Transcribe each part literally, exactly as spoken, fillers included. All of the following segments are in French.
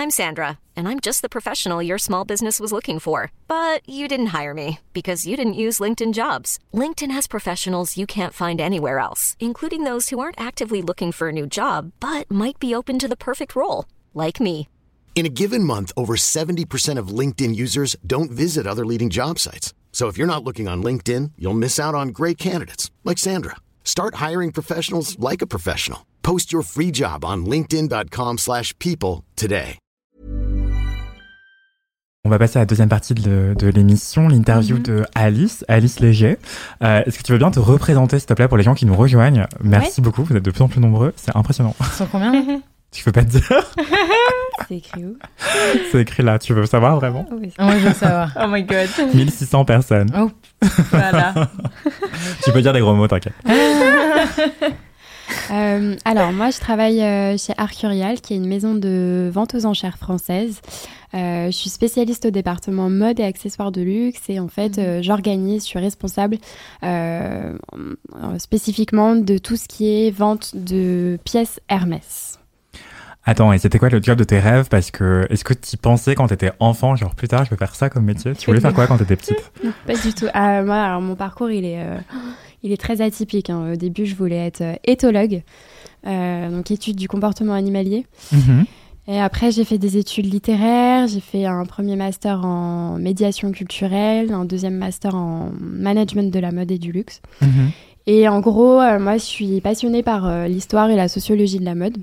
I'm Sandra, and I'm just the professional your small business was looking for. But you didn't hire me because you didn't use LinkedIn Jobs. LinkedIn has professionals you can't find anywhere else, including those who aren't actively looking for a new job, but might be open to the perfect role, like me. In a given month, over seventy percent of LinkedIn users don't visit other leading job sites. So if you're not looking on LinkedIn, you'll miss out on great candidates like Sandra. Start hiring professionals like a professional. Post your free job on linkedin.com slash people today. On va passer à la deuxième partie de, de l'émission, l'interview mm-hmm. de Alice, Alice Léger. Euh, est-ce que tu veux bien te représenter, s'il te plaît, pour les gens qui nous rejoignent? Merci ouais. beaucoup, vous êtes de plus en plus nombreux, c'est impressionnant. Ils sont combien? Tu peux pas te dire? C'est écrit où? C'est écrit là, tu veux savoir vraiment? Oui. Oh, moi je veux savoir. Oh my god. mille six cents personnes. Oh, voilà. Tu peux dire des gros mots, t'inquiète. euh, alors, moi je travaille euh, chez Arcurial, qui est une maison de vente aux enchères française. Euh, je suis spécialiste au département mode et accessoires de luxe et en fait, euh, j'organise, je suis responsable euh, spécifiquement de tout ce qui est vente de pièces Hermès. Attends, et c'était quoi le job de tes rêves? Parce que, est-ce que tu pensais quand t'étais enfant, genre plus tard, je vais faire ça comme métier? Tu voulais faire quoi quand t'étais petite? Pas du tout. Euh, moi, alors mon parcours, il est, euh, il est très atypique. Hein. Au début, je voulais être euh, éthologue, euh, donc étude du comportement animalier. Mm-hmm. Et après, j'ai fait des études littéraires. J'ai fait un premier master en médiation culturelle, un deuxième master en management de la mode et du luxe. Mm-hmm. Et en gros, euh, moi, je suis passionnée par euh, l'histoire et la sociologie de la mode.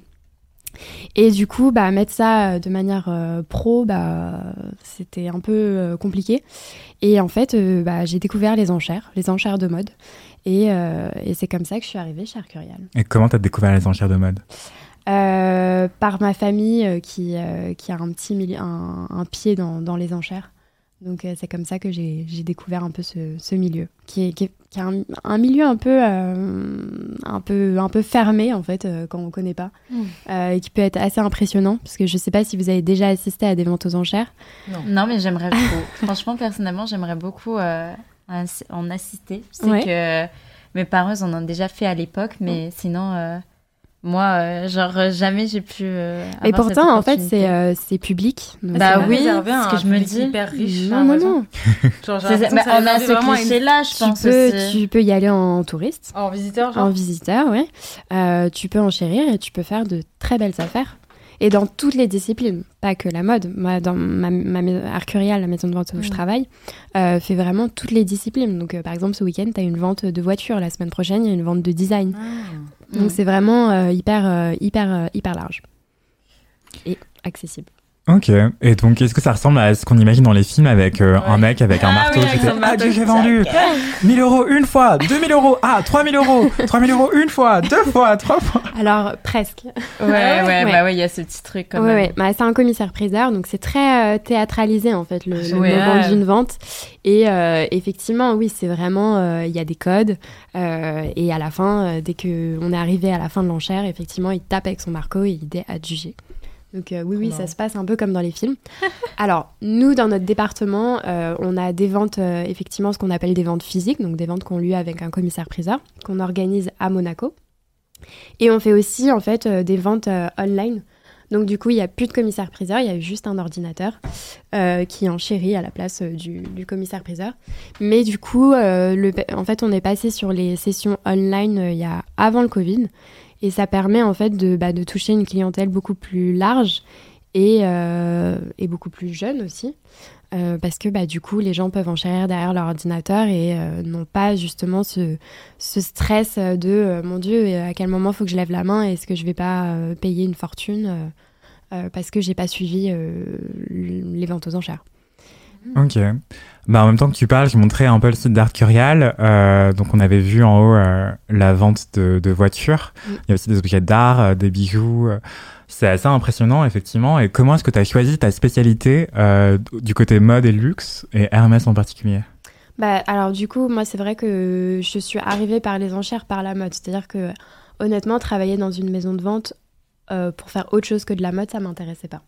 Et du coup, bah, mettre ça de manière euh, pro, bah, c'était un peu euh, compliqué. Et en fait, euh, bah, j'ai découvert les enchères, les enchères de mode. Et, euh, et c'est comme ça que je suis arrivée chez Arcurial. Et comment t'as découvert les enchères de mode? euh, Par ma famille euh, qui, euh, qui a un petit mili- un, un pied dans, dans les enchères. Donc euh, c'est comme ça que j'ai, j'ai découvert un peu ce, ce milieu, qui est, qui est, qui est un, un milieu un peu, euh, un peu, un peu fermé en fait, euh, quand on ne connaît pas, mmh. euh, et qui peut être assez impressionnant, parce que je ne sais pas si vous avez déjà assisté à des ventes aux enchères. Non, non mais j'aimerais beaucoup. Franchement, personnellement, j'aimerais beaucoup euh, en assister. Je sais ouais. que mes parents en ont déjà fait à l'époque, mais mmh. sinon... Euh... Moi, euh, genre, jamais j'ai pu euh, avoir Et pourtant, cette en fait, c'est, euh, c'est public. Donc bah c'est oui, c'est ce que je me dis. Hyper riche. Non, non, non. Genre, c'est, bah, on a ce cliché-là, je tu pense peux, aussi. Tu peux y aller en touriste. En visiteur, genre En visiteur, oui. Euh, tu peux enchérir et tu peux faire de très belles affaires. Et dans toutes les disciplines, pas que la mode. Moi, dans ma, ma, ma Arcurial, la maison de vente où mmh. je travaille, euh, fait vraiment toutes les disciplines. Donc, euh, par exemple, ce week-end, tu as une vente de voitures. La semaine prochaine, il y a une vente de design. Ah. Donc, mmh. c'est vraiment euh, hyper, euh, hyper, euh, hyper large et accessible. Ok, et donc est-ce que ça ressemble à ce qu'on imagine dans les films avec euh, ouais. un mec avec un ah marteau oui, qui fait « Ah, j'ai vendu mille euros une fois, deux mille euros, ah, trois mille euros, trois mille euros une fois, deux fois, trois fois !» Alors, presque. Ouais, ouais, ouais, bah ouais, il y a ce petit truc quand ouais, même. Ouais, bah, c'est un commissaire-priseur, donc c'est très euh, théâtralisé en fait, le, le ouais, moment ouais. d'une vente. Et euh, effectivement, oui, c'est vraiment, il euh, y a des codes, euh, et à la fin, euh, dès qu'on est arrivé à la fin de l'enchère, effectivement, il tape avec son marteau et il est adjugé. Donc euh, oui, oui, ça se passe un peu comme dans les films. Alors, nous, dans notre département, euh, on a des ventes, euh, effectivement, ce qu'on appelle des ventes physiques, donc des ventes qu'on lieu avec un commissaire-priseur, qu'on organise à Monaco. Et on fait aussi, en fait, euh, des ventes euh, online. Donc du coup, il n'y a plus de commissaire-priseur, il y a juste un ordinateur euh, qui enchérit à la place euh, du, du commissaire-priseur. Mais du coup, euh, le, en fait, on est passé sur les sessions online euh, il y a, avant le Covid. Et ça permet en fait de, bah, de toucher une clientèle beaucoup plus large et, euh, et beaucoup plus jeune aussi. Euh, parce que bah, du coup, les gens peuvent enchérir derrière leur ordinateur et euh, n'ont pas justement ce, ce stress de euh, « Mon Dieu, à quel moment il faut que je lève la main? Est-ce que je ne vais pas euh, payer une fortune euh, euh, parce que je n'ai pas suivi euh, les ventes aux enchères ?» Ok. Bah, en même temps que tu parles, je montrais un peu le site d'Arcurial. Euh, donc, on avait vu en haut euh, la vente de, de voitures. Mm. Il y a aussi des objets d'art, euh, des bijoux. Euh, c'est assez impressionnant, effectivement. Et comment est-ce que tu as choisi ta spécialité euh, du côté mode et luxe, et Hermès en particulier? Bah, alors, du coup, moi, c'est vrai que je suis arrivée par les enchères, par la mode. C'est-à-dire que, honnêtement, travailler dans une maison de vente euh, pour faire autre chose que de la mode, ça ne m'intéressait pas.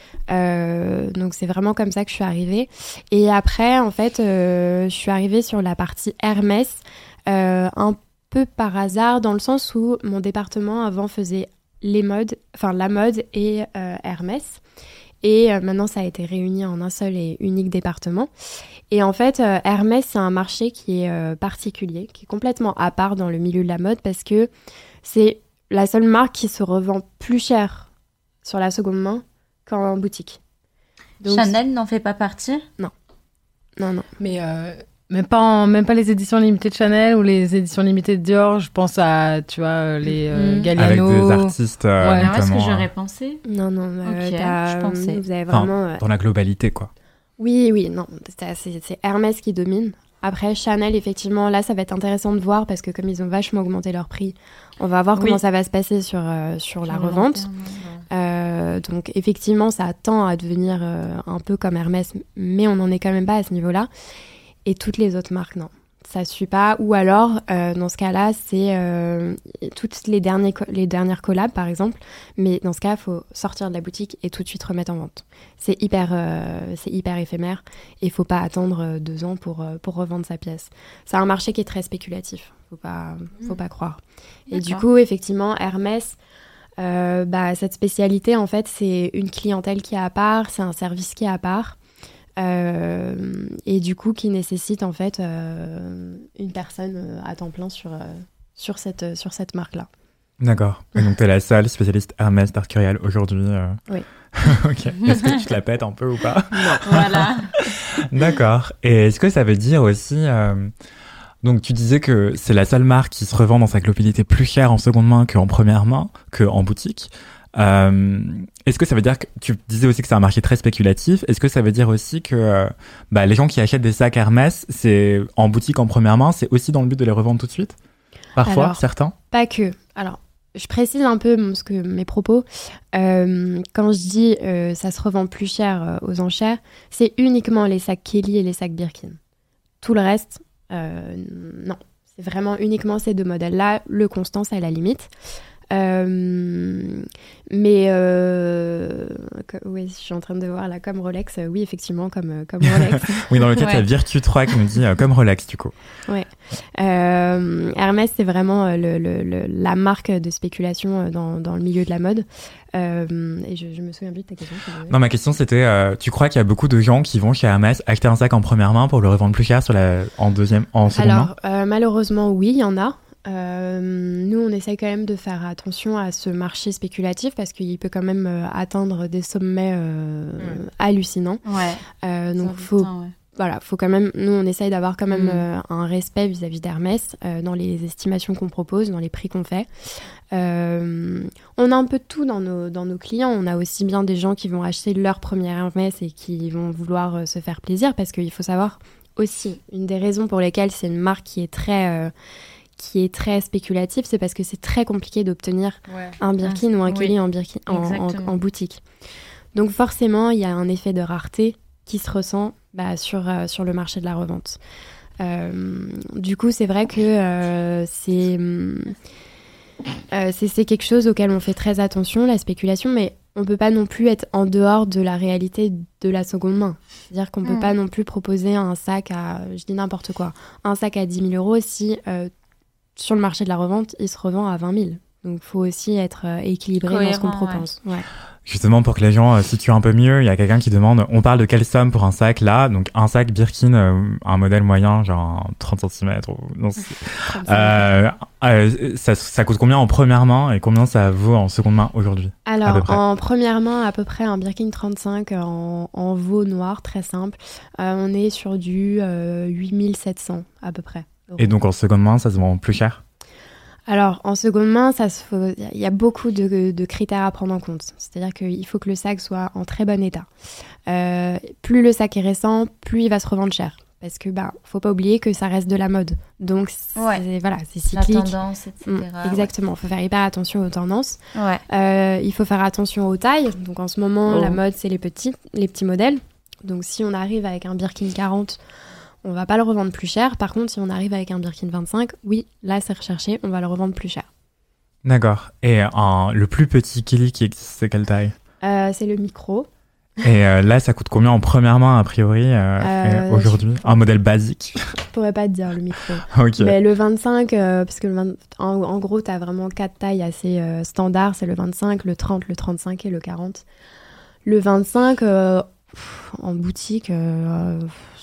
Euh, donc c'est vraiment comme ça que je suis arrivée. Et après, en fait, euh, je suis arrivée sur la partie Hermès euh, un peu par hasard, dans le sens où mon département avant faisait les modes, enfin la mode et euh, Hermès. Et euh, maintenant, ça a été réuni en un seul et unique département. Et en fait, euh, Hermès, c'est un marché qui est euh, particulier, qui est complètement à part dans le milieu de la mode parce que c'est la seule marque qui se revend plus cher sur la seconde main qu'en boutique. Donc, Chanel n'en fait pas partie ? Non. Non, non. Mais euh, même, pas en, même pas les éditions limitées de Chanel ou les éditions limitées de Dior. Je pense à, tu vois, les euh, mmh. Galliano. Avec des artistes, euh, ouais. notamment. Est-ce que j'aurais pensé ? Non, non. Euh, ok, je pensais. Vous avez vraiment... Enfin, dans la globalité, quoi. Oui, oui, non. C'est, c'est, c'est Hermès qui domine. Après, Chanel, effectivement, là, ça va être intéressant de voir parce que comme ils ont vachement augmenté leur prix, on va voir oui. comment ça va se passer sur, euh, sur la revente. Terme, ouais. euh, donc, effectivement, ça tend à devenir euh, un peu comme Hermès, mais on n'en est quand même pas à ce niveau-là. Et toutes les autres marques, non. Ça ne suit pas. Ou alors, euh, dans ce cas-là, c'est euh, toutes les, derniers co- les dernières collabs, par exemple. Mais dans ce cas, il faut sortir de la boutique et tout de suite remettre en vente. C'est hyper, euh, c'est hyper éphémère et il ne faut pas attendre euh, deux ans pour, euh, pour revendre sa pièce. C'est un marché qui est très spéculatif. Il ne faut pas, faut pas croire. Et D'accord. du coup, effectivement, Hermès, euh, bah, cette spécialité, en fait, c'est une clientèle qui est à part, c'est un service qui est à part. Euh, et du coup qui nécessite en fait euh, une personne à temps plein sur, euh, sur, cette, sur cette marque-là. D'accord. Et donc t'es la seule spécialiste Hermès d'Arcurial aujourd'hui euh... Oui. Ok. Est-ce que tu te la pètes un peu ou pas ? Non. Voilà. D'accord. Et est-ce que ça veut dire aussi... Euh... Donc tu disais que c'est la seule marque qui se revend dans sa globalité plus chère en seconde main qu'en première main, qu'en boutique. Euh, est-ce que ça veut dire que tu disais aussi que c'est un marché très spéculatif? Est-ce que ça veut dire aussi que euh, bah, les gens qui achètent des sacs Hermès, c'est en boutique en première main, c'est aussi dans le but de les revendre tout de suite? Parfois, Alors, certains? Pas que. Alors, je précise un peu ce que, mes propos. Euh, quand je dis euh, ça se revend plus cher euh, aux enchères, c'est uniquement les sacs Kelly et les sacs Birkin. Tout le reste, euh, non. C'est vraiment uniquement ces deux modèles-là. Le Constance à la limite. Euh, mais euh, que, oui, je suis en train de voir là comme Rolex, euh, oui effectivement comme, comme Rolex. Oui, dans le cas ouais. il y a Virtu trois qui nous dit euh, comme Rolex du coup. Ouais. Euh, Hermès c'est vraiment euh, le, le, le, la marque de spéculation dans, dans le milieu de la mode. Euh, et je, je me souviens plus de ta question. Non, ma question c'était, euh, tu crois qu'il y a beaucoup de gens qui vont chez Hermès acheter un sac en première main pour le revendre plus cher sur la, en deuxième, en seconde Alors, main? Alors euh, malheureusement oui, il y en a. Euh, nous, on essaye quand même de faire attention à ce marché spéculatif parce qu'il peut quand même euh, atteindre des sommets euh, mmh. hallucinants. Ouais. Euh, donc, faut, temps, ouais. voilà, faut quand même. Nous, on essaye d'avoir quand même mmh. euh, un respect vis-à-vis d'Hermès euh, dans les estimations qu'on propose, dans les prix qu'on fait. Euh, on a un peu de tout dans nos dans nos clients. On a aussi bien des gens qui vont acheter leur premier Hermès et qui vont vouloir euh, se faire plaisir parce qu'il faut savoir aussi une des raisons pour lesquelles c'est une marque qui est très euh, qui est très spéculatif, c'est parce que c'est très compliqué d'obtenir ouais. un Birkin ah, ou un Kelly oui. en, Birkin, en, en, en boutique. Donc forcément, il y a un effet de rareté qui se ressent bah, sur, euh, sur le marché de la revente. Euh, du coup, c'est vrai que euh, c'est, euh, c'est, c'est quelque chose auquel on fait très attention, la spéculation, mais on ne peut pas non plus être en dehors de la réalité de la seconde main. C'est-à-dire qu'on ne mmh. peut pas non plus proposer un sac à, je dis n'importe quoi, un sac à dix mille euros si... Euh, sur le marché de la revente, il se revend à vingt mille. Donc, il faut aussi être euh, équilibré Cohérent, dans ce qu'on propose. Ouais. Ouais. Justement, pour que les gens euh, situent un peu mieux, il y a quelqu'un qui demande, on parle de quelle somme pour un sac là? Donc, un sac Birkin, euh, un modèle moyen, genre trente centimètres. Ou, non, euh, euh, ça, ça coûte combien en première main et combien ça vaut en seconde main aujourd'hui? Alors, en première main, à peu près un Birkin trente-cinq en, en veau noir, très simple. Euh, on est sur du euh, huit mille sept cents à peu près. Et donc en seconde main, ça se vend plus cher? Alors en seconde main, ça se faut... il y a beaucoup de, de critères à prendre en compte. C'est-à-dire qu'il faut que le sac soit en très bon état. Euh, plus le sac est récent, plus il va se revendre cher. Parce que bah, faut pas oublier que ça reste de la mode. Donc c'est, ouais. voilà, c'est cyclique. La tendance, et cetera. Mmh, exactement. Il faut faire hyper attention aux tendances. Ouais. Euh, il faut faire attention aux tailles. Donc en ce moment, oh. la mode, c'est les petits, les petits modèles. Donc si on arrive avec un Birkin quarante, on va pas le revendre plus cher. Par contre, si on arrive avec un Birkin vingt-cinq, oui, là, c'est recherché, on va le revendre plus cher. D'accord. Et un, le plus petit Kelly qui existe, c'est quelle taille? euh, C'est le micro. Et euh, là, ça coûte combien en première main, a priori, euh, euh, aujourd'hui? Un modèle basique? Je pourrais pas te dire, le micro. Ok. Mais le vingt-cinq, euh, parce que le vingt, en, en gros, tu as vraiment quatre tailles assez euh, standards. C'est le vingt-cinq, le trente, le trente-cinq et le quarante. Le vingt-cinq, euh, pff, en boutique, euh,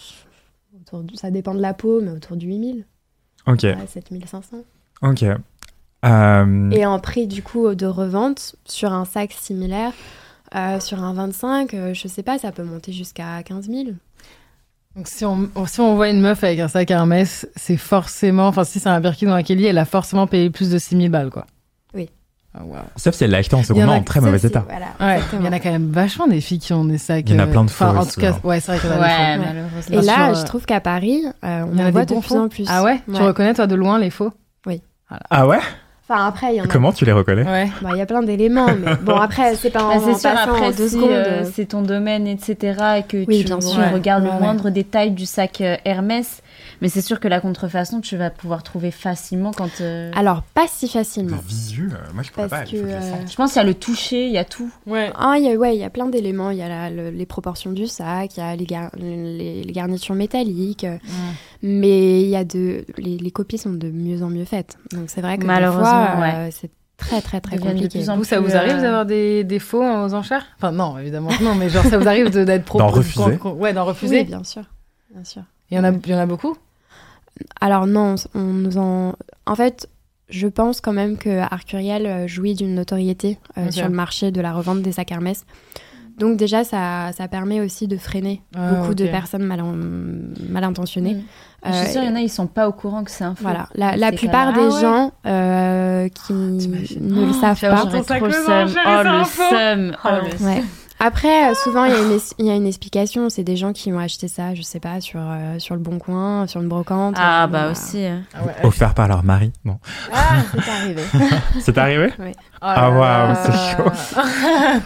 autour du, ça dépend de la peau, mais autour de huit mille. Ok. Ouais, sept mille cinq cents. Ok. Euh... Et en prix, du coup, de revente, sur un sac similaire, euh, sur un vingt-cinq, euh, je sais pas, ça peut monter jusqu'à quinze mille. Donc si on, si on voit une meuf avec un sac Hermès, c'est forcément... Enfin, si c'est un Birkin ou un Kelly, elle a forcément payé plus de six mille balles, quoi. Oui. Oh, wow. Sauf si elle l'a acheté en seconde main en très Ça, mauvais c'est- état. Voilà, Ouais, exactement. il y en a quand même vachement des filles qui ont des sacs... Il y en a euh, plein de enfin, faux, en tout cas, souvent. ouais, c'est vrai qu'il y en a Ouais, des faux. malheureusement. Et là, Sur, euh, je trouve qu'à Paris, euh, on Il y en en a voit des de bons plus faux. en plus. Ah ouais, Tu Ouais. reconnais, toi, de loin, les faux? Ah ouais? Enfin, après, il y en a... Comment tu les reconnais? Ouais. Bah, il y a plein d'éléments, mais bon, après, c'est pas Bah, en, c'est en sûr, passant après, en deux si secondes. euh, euh, c'est ton domaine, et cetera, et que Oui, tu bien sûr. regardes Ouais, le ouais. moindre détail du sac euh, Hermès, mais c'est sûr que la contrefaçon, tu vas pouvoir trouver facilement quand... euh, Alors, pas si Le facilement. visu, euh, moi je pourrais Parce pas, il faut que, que je le euh, sente. Je pense qu'il y a le toucher, il y a tout. Ouais. Ah, il y a, ouais, il y a plein d'éléments. Il y a la- le- les proportions du sac, il y a les, gar- les, les garnitures métalliques, euh, mais il y a de, les, les copies sont de mieux en mieux faites. Donc, c'est vrai que des Malheureusement, fois, ouais. euh, c'est très, très, très Deviennent de compliqué. plus en Vous, ça plus, vous arrive euh, d'avoir des, des faux aux enchères? Enfin, non, évidemment que non, mais genre, ça vous arrive de- d'être pro... D'en refuser? qu'on- qu'on- Ouais, d'en refuser. Oui, bien sûr. Bien sûr. Il y en a, il y en a beaucoup? Alors non, on nous en... En fait, je pense quand même que Arcurial euh, jouit d'une notoriété euh, Ok. sur le marché de la revente des sacs Hermès. Donc déjà, ça, ça permet aussi de freiner Ah, beaucoup de ok. personnes mal, en- mal intentionnées. Mm. Je suis sûre, il y en a, ils sont pas au courant que c'est un faux. Voilà, la, C'est la quand plupart même- des Ah ouais. gens euh, qui t'imagines. ne le savent tu vas pas. Ton J'aurais sac trop le aux seum. enchères, Oh, c'est le un faux. seum. Oh, le Ouais. seum. Après, euh, souvent, il y, a une es- il y a une explication. C'est des gens qui ont acheté ça, je sais pas, sur, euh, sur le Bon Coin, sur une brocante. Ah, Euh, bah bon, aussi. hein. Ah ouais. Offert par leur mari? Non. Ah, c'est arrivé. C'est arrivé? Oh Ah, là waouh, là. c'est chaud.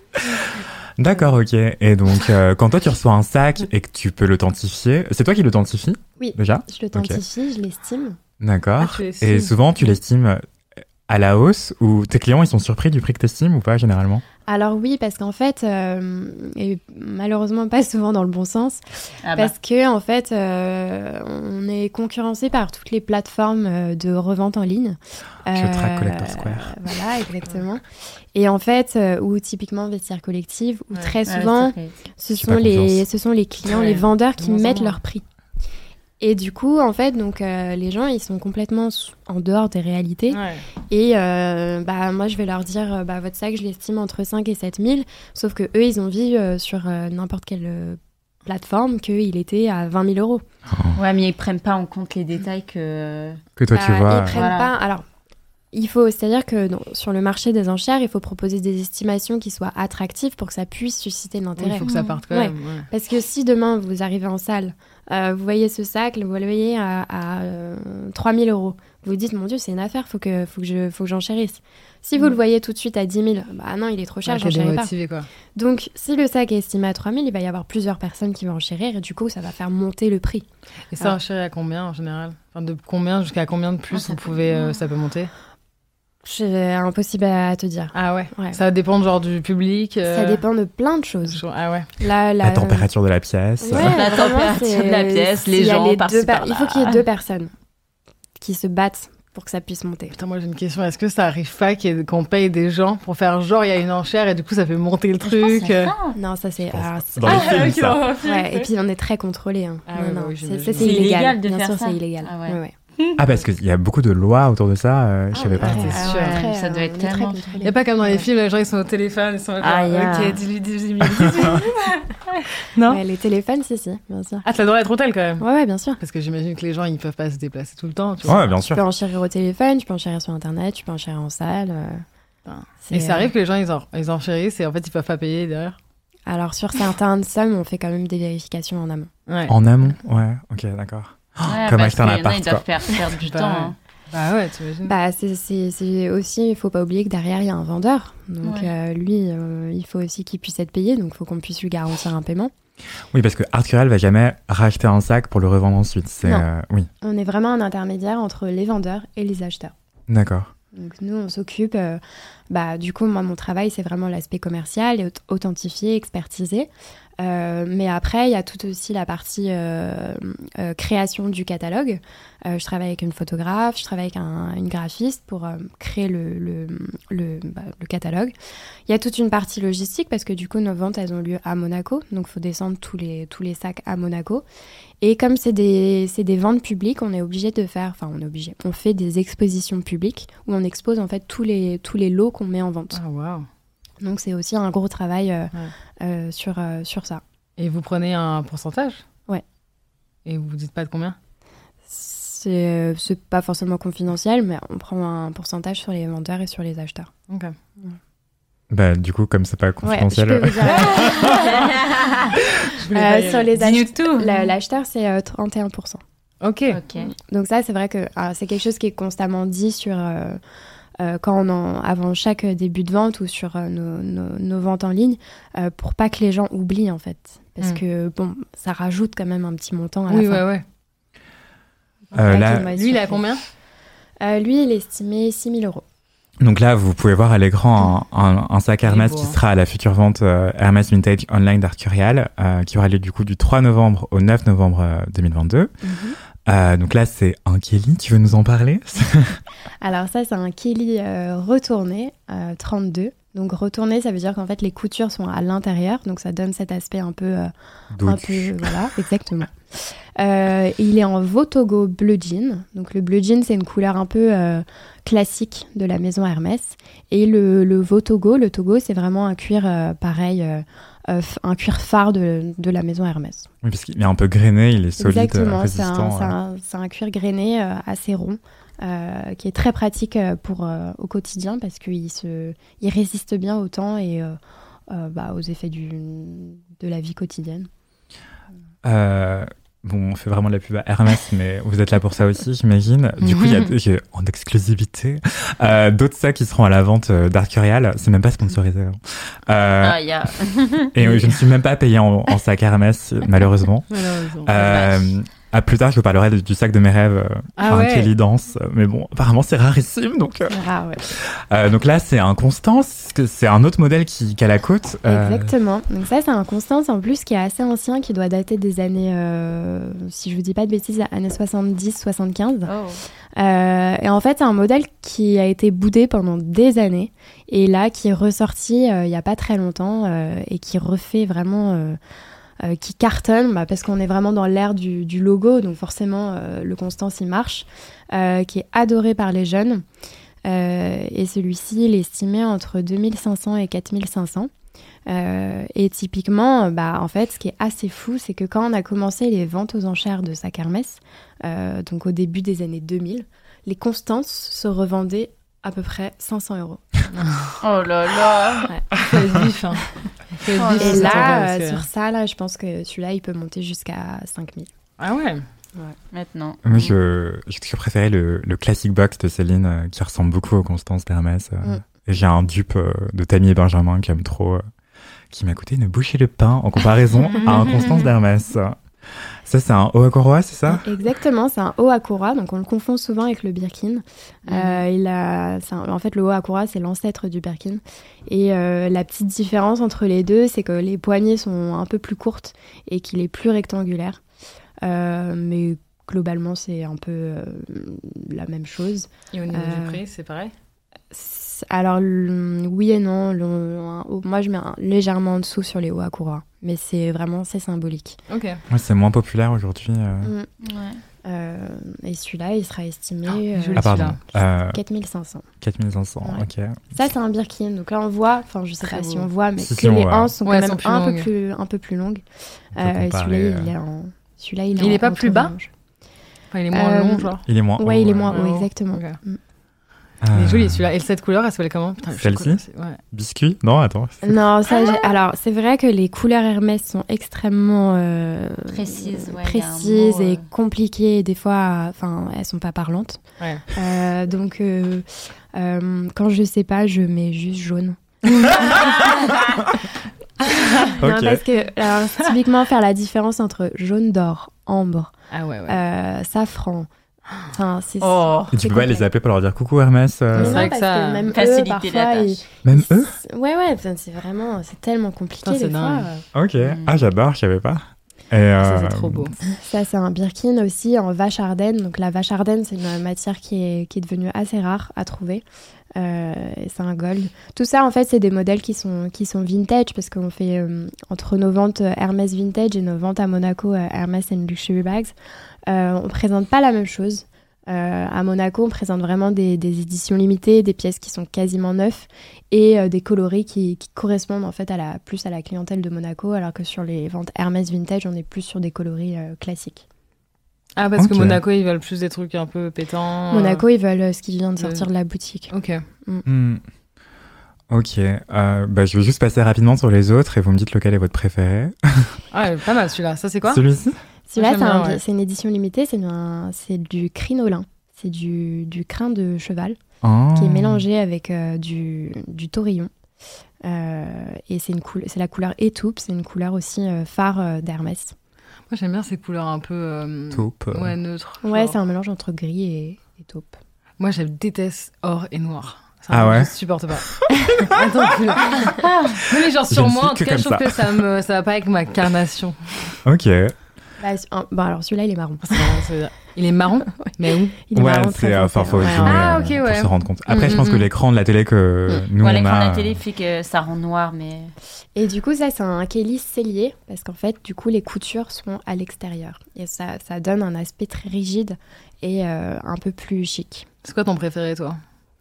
D'accord, ok. Et donc, euh, quand toi tu reçois un sac et que tu peux l'authentifier, c'est toi qui l'authentifie? Oui. Déjà? Je l'authentifie, je l'estime. D'accord. Ah, tu l'estimes. Et souvent, tu l'estimes à la hausse ou tes clients ils sont surpris du prix que t'estimes ou pas généralement? Alors oui, parce qu'en fait, euh, et malheureusement pas souvent dans le bon sens, Ah bah. parce que en fait, euh, on est concurrencé par toutes les plateformes euh, de revente en ligne. Je traque Collector Square. Voilà, exactement. Et en fait, euh, ou typiquement Vestiaire Collective, où Ouais. très Ouais, souvent, c'est vrai. ce J'ai sont, pas les, confiance. ce sont les clients, Ouais, les vendeurs de qui moins en mettent moins. leur prix. Et du coup, en fait, donc euh, les gens, ils sont complètement sous- en dehors des réalités. Ouais. Et euh, bah, moi, je vais leur dire, euh, bah, votre sac, je l'estime entre cinq et sept mille. Sauf que eux, ils ont vu euh, sur euh, n'importe quelle euh, plateforme qu'il était à vingt mille euros. Ouais, mais ils prennent pas en compte les détails que. Que toi tu Bah, vois. Ils prennent Voilà. pas. Alors, il faut, c'est-à-dire que dans- sur le marché des enchères, il faut proposer des estimations qui soient attractives pour que ça puisse susciter de Il l'intérêt. faut que ça parte quand Ouais. même. ouais. Parce que si demain vous arrivez en salle, euh, vous voyez ce sac, vous le voyez à, à euh, trois mille euros, vous vous dites mon Dieu, c'est une affaire, faut que, faut que je, faut que j'enchérisse. Si vous Mm. le voyez tout de suite à dix mille, bah non, il est trop cher, Ouais, t'es j'enchéris pas. démotivé, quoi. Donc si le sac est estimé à trois mille, il va y avoir plusieurs personnes qui vont enchérir et du coup ça va faire monter le prix. Et ça, Ah. enchérit à combien en général? Enfin, de combien jusqu'à combien de plus Ah, ça vous peut- pouvez, euh, ça peut monter? C'est impossible à te dire. Ah ouais. Ouais. Ça dépend genre du public. Ça euh, dépend de plein de choses. genre- Ah ouais. La, La température de la pièce. Ouais, La vraiment, température c'est- de la pièce, les s'il y a gens deux par-ci, per- par-là. Il faut qu'il y ait deux personnes qui se battent pour que ça puisse monter. Putain, moi j'ai une question. Est-ce que ça arrive pas qu'il y ait- qu'on paye des gens pour faire genre il y a une enchère et du coup ça fait monter le Je pense que truc? c'est euh, ça. Non, ça c'est... pense alors, pas. c'est- Dans les Ah, films, ok, ça. dans un film, Ouais, et puis on est très contrôlé. Hein. Ah non, ouais, non, bah oui, c'est- j'imagine. ça c'est C'est illégal. illégal de Bien faire sûr, ça. c'est illégal. Ah ouais. Ouais, ouais. Ah, parce qu'il y a beaucoup de lois autour de ça, euh, je Ah, savais ouais, pas. c'est ah sûr. ouais, Ça doit on être est très tellement- contrôlé. Il n'y a pas comme dans les Ouais. films, les gens ils sont au téléphone, ils sont genre, Ah, y a- ok, dis-lui, dis-lui, dis-lui, dis-lui. Non? Ouais, les téléphones, si, si, bien sûr. Ah, t'as le droit d'être hôtel quand même? Ouais, ouais, bien sûr. Parce que j'imagine que les gens ils peuvent pas se déplacer tout le temps, tu vois. Ouais, bien Tu sûr. peux enchérir au téléphone, tu peux enchérir sur Internet, tu peux enchérir en salle. euh, Putain. c'est, Et ça euh, arrive que les gens ils, en, ils enchérissent et en fait ils peuvent pas payer derrière. Alors, sur certaines sommes, on fait quand même des vérifications en amont. Ouais. En amont? Ouais, ok, d'accord. Ouais, Comme parce acheter un qu'il y en a, appart, ils doivent quoi. faire perdre du Bah temps. ouais. hein. Bah ouais, t'imagines. Bah, c'est, c'est, c'est aussi, il faut pas oublier que derrière, il y a un vendeur. Donc, Ouais. euh, lui, euh, il faut aussi qu'il puisse être payé. Donc, il faut qu'on puisse lui garantir un paiement. Oui, parce que Arcurial va jamais racheter un sac pour le revendre ensuite. C'est, Non. euh, oui, On est vraiment un intermédiaire entre les vendeurs et les acheteurs. d'accord. Donc nous, on s'occupe, euh, bah, du coup, moi, mon travail, c'est vraiment l'aspect commercial, et aut- authentifier, expertiser. Euh, mais après, il y a tout aussi la partie euh, euh, création du catalogue. Euh, je travaille avec une photographe, je travaille avec un, une graphiste pour euh, créer le, le, le, bah, le catalogue. Il y a toute une partie logistique parce que du coup, nos ventes, elles ont lieu à Monaco. Donc, il faut descendre tous les, tous les sacs à Monaco. Et comme c'est des, c'est des ventes publiques, on est obligé de faire... Enfin, on est obligé. On fait des expositions publiques où on expose en fait tous les, tous les lots qu'on met en vente. Ah, waouh. Donc, c'est aussi un gros travail euh, ouais. euh, sur, euh, sur ça. Et vous prenez un pourcentage ? Ouais. Et vous dites pas de combien ? C'est, c'est pas forcément confidentiel, mais on prend un pourcentage sur les vendeurs et sur les acheteurs. Ok. Ouais. Bah, du coup, comme c'est pas confidentiel... Ouais, je peux vous dire. euh, sur les acheteurs, la, l'acheteur, c'est euh, trente et un pour cent. Ok. Ok. Donc ça, c'est vrai que alors, c'est quelque chose qui est constamment dit sur... Euh, Euh, quand on en, avant chaque début de vente ou sur euh, nos, nos, nos ventes en ligne, euh, pour pas que les gens oublient en fait. Parce mm. que bon, ça rajoute quand même un petit montant à oui, la fin. Oui, ouais, ouais. Euh, là, lui, il est à combien ? euh, Lui, il est estimé six mille euros. Donc là, vous pouvez voir à l'écran un, un, un sac Hermès beau, qui hein. sera à la future vente euh, Hermès Vintage Online d'Arcurial, euh, qui aura lieu du coup du trois novembre au neuf novembre euh, deux mille vingt-deux. Mm-hmm. Euh, donc là, c'est un Kelly. Tu veux nous en parler ? Alors ça, c'est un Kelly euh, retourné, euh, trente-deux. Donc retourné, ça veut dire qu'en fait, les coutures sont à l'intérieur. Donc ça donne cet aspect un peu... Euh, un peu voilà, exactement. Euh, il est en Votogo bleu jean. Donc le bleu jean, c'est une couleur un peu euh, classique de la maison Hermès. Et le, le Votogo, le Togo, c'est vraiment un cuir euh, pareil... Euh, Euh, un cuir phare de, de la maison Hermès. Oui, parce qu'il est un peu grainé, il est solide, exactement, résistant. C'est un, euh... c'est un, c'est un cuir grainé euh, assez rond, euh, qui est très pratique pour, euh, au quotidien parce qu'il se, il résiste bien au temps et euh, euh, bah, aux effets du, de la vie quotidienne. Euh... Bon, on fait vraiment de la pub à Hermès, mais vous êtes là pour ça aussi, j'imagine. Du coup, il y a, y a en exclusivité euh, d'autres sacs qui seront à la vente euh, d'Arcurial. C'est même pas sponsorisé. Hein. Euh, ah, yeah. Et euh, je ne suis même pas payée en, en sac Hermès, malheureusement. Malheureusement. Euh, à plus tard, je vous parlerai de, du sac de mes rêves, euh, ah enfin, ouais. Kelly Dance. Mais bon, apparemment, c'est rarissime. Donc, euh, ah, ouais. euh, donc là, c'est un Constance. C'est un autre modèle qui, qui a la côte. Euh... Exactement. Donc ça, c'est un Constance en plus qui est assez ancien, qui doit dater des années, euh, si je vous dis pas de bêtises, années soixante-dix soixante-quinze. Oh. Euh, et en fait, c'est un modèle qui a été boudé pendant des années et là, qui est ressorti euh, il y a pas très longtemps euh, et qui refait vraiment... Euh, Euh, qui cartonne, bah, parce qu'on est vraiment dans l'ère du, du logo, donc forcément euh, le Constance il marche, euh, qui est adoré par les jeunes. Euh, et celui-ci, il est estimé entre deux mille cinq cents et quatre mille cinq cents. Euh, et typiquement, bah, en fait, ce qui est assez fou, c'est que quand on a commencé les ventes aux enchères de sac Hermès, euh, donc au début des années deux mille, les Constances se revendaient à peu près cinq cents euros. Oh là là. Ouais. C'est vif, hein. C'est vif, et là, euh, sur ça, là, je pense que celui-là, il peut monter jusqu'à cinq mille. Ah ouais, ouais. Maintenant. Moi, je, j'ai toujours préféré le, le classic box de Céline, euh, qui ressemble beaucoup aux Constance d'Hermès. Euh, mm. Et j'ai un dupe euh, de Tammy et Benjamin qui aime trop, euh, qui m'a coûté une bouchée de pain en comparaison à un Constance d'Hermès. Ça, c'est un haut à courroie, c'est ça ? Exactement, c'est un haut à courroie, donc on le confond souvent avec le Birkin. Mmh. Euh, il a, c'est un, en fait, le haut à courroie, c'est l'ancêtre du Birkin. Et euh, la petite différence entre les deux, c'est que les poignées sont un peu plus courtes et qu'il est plus rectangulaire. Euh, mais globalement, c'est un peu euh, la même chose. Et au niveau euh, du prix, c'est pareil ? Alors, le, oui et non. Le, un, moi, je mets un, légèrement en dessous sur les hauts à courroie. Mais c'est vraiment, c'est symbolique. Ok. Ouais, c'est moins populaire aujourd'hui. Euh... Mmh. Ouais. Euh, et celui-là, il sera estimé oh, euh, ah, pardon. Euh... quatre mille cinq cents. quatre mille cinq cents, ouais. Ok. Ça, c'est un Birkin. Donc là, on voit, enfin, je sais Très pas beau. si on voit, mais si, que si, les ouais. anses sont ouais, quand même sont un longues. peu, plus, un peu plus longues. Euh, et celui-là, euh... il est en. Celui-là, il est, il en est pas plus bas orange. Enfin, il est moins euh, long, genre. Il est moins Ouais, haut, il est ouais. moins haut, ouais. exactement. Okay. Mm. Il est Euh... joli celui-là. Et cette couleur, elle s'appelle comment? Putain, celle-ci? Ouais. Biscuit? Non, attends. Non, ça, j'ai... alors c'est vrai que les couleurs Hermès sont extrêmement euh, précises, ouais, précises mot, et euh... compliquées. Des fois, enfin, elles sont pas parlantes. Ouais. Euh, donc, euh, euh, quand je sais pas, je mets juste jaune. Ok. Non, parce que alors, typiquement faire la différence entre jaune d'or, ambre, Ah ouais, ouais. euh, safran, Enfin, c'est, Oh. Et tu peux pas les appeler pour leur dire coucou Hermès euh... Mais C'est non, vrai que parce ça- que même eux, Faciliter parfois, la tâche. ils- Même eux ils- Ouais, ouais, enfin, c'est vraiment, c'est tellement compliqué Putain, c'est des fois. dingue. Ok. Mm. Ah, j'adore, je savais pas. Et, euh... Ça, c'est trop beau. Ça, c'est un Birkin aussi en vache Ardennes. Donc, la vache Ardennes, c'est une matière qui est, qui est devenue assez rare à trouver. Euh, et c'est un gold. Tout ça, en fait, c'est des modèles qui sont, qui sont vintage parce qu'on fait euh, entre nos ventes Hermès Vintage et nos ventes à Monaco euh, Hermès and Luxury Bags. Euh, on présente pas la même chose. Euh, à Monaco, on présente vraiment des, des éditions limitées, des pièces qui sont quasiment neuves et euh, des coloris qui, qui correspondent en fait à la, plus à la clientèle de Monaco, alors que sur les ventes Hermès Vintage, on est plus sur des coloris euh, classiques. Ah, parce Ok. que Monaco, ils veulent plus des trucs un peu pétants. Monaco, ils veulent euh, ce qui vient de le- sortir de la boutique. Ok. Hmm. Ok. Euh, bah, je vais juste passer rapidement sur les autres et vous me dites lequel est votre préféré. Ah, pas mal celui-là. Ça, c'est quoi? Celui-ci Celui-là, J'aime c'est, un- bien, ouais. c'est une édition limitée, c'est, un- c'est du crinolin. C'est du, du crin de cheval Oh. qui est mélangé avec euh, du, du taurillon. Euh, et c'est, une coul- c'est la couleur étoupe, c'est une couleur aussi euh, phare euh, d'Hermès. Moi, j'aime bien ces couleurs un peu. euh, Taupe. Ouais, neutres. Ouais, genre. c'est un mélange entre gris et, et taupe. Moi, je déteste or et noir. C'est Ah un truc ouais que je supporte pas. Attends, tu Non, mais genre Je sur ne moi, suis en tout que cas, je comme trouve que ça me, ça va pas avec ma carnation. Ok. Bah, c- un- bon, alors celui-là, il est marron. C'est vraiment- c'est- Il est marron, mais où? Il est Ouais, marron c'est très euh, enfin, foncé, faut ouais. zoomer, Ah, euh, ok, pour ouais. se rendre compte. Après, Mm, je pense mm, que mm. l'écran de la télé que nous Ouais, on l'écran de a. la télé fait que ça rend noir, mais Et du coup, ça, c'est un Kelly cellier, parce qu'en fait, du coup, les coutures sont à l'extérieur. Et ça, ça donne un aspect très rigide et euh, un peu plus chic. C'est quoi ton préféré, toi?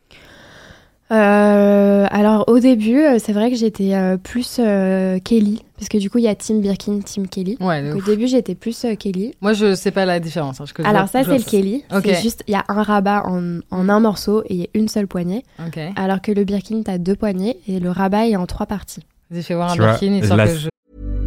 Euh, alors, au début, euh, c'est vrai que j'étais euh, plus euh, Kelly, parce que du coup, il y a Team Birkin, Team Kelly. Ouais, de Donc, au ouf. début, j'étais plus euh, Kelly. Moi, je sais pas la différence. hein, je connais- Alors, je ça, vois- c'est le Kelly. Ok. C'est juste, il y a un rabat en, en un morceau et il y a une seule poignée. Ok. Alors que le Birkin, t'as deux poignées et le rabat est en trois parties. Vas-y, fais voir un Tu vois, Birkin, histoire là, que je...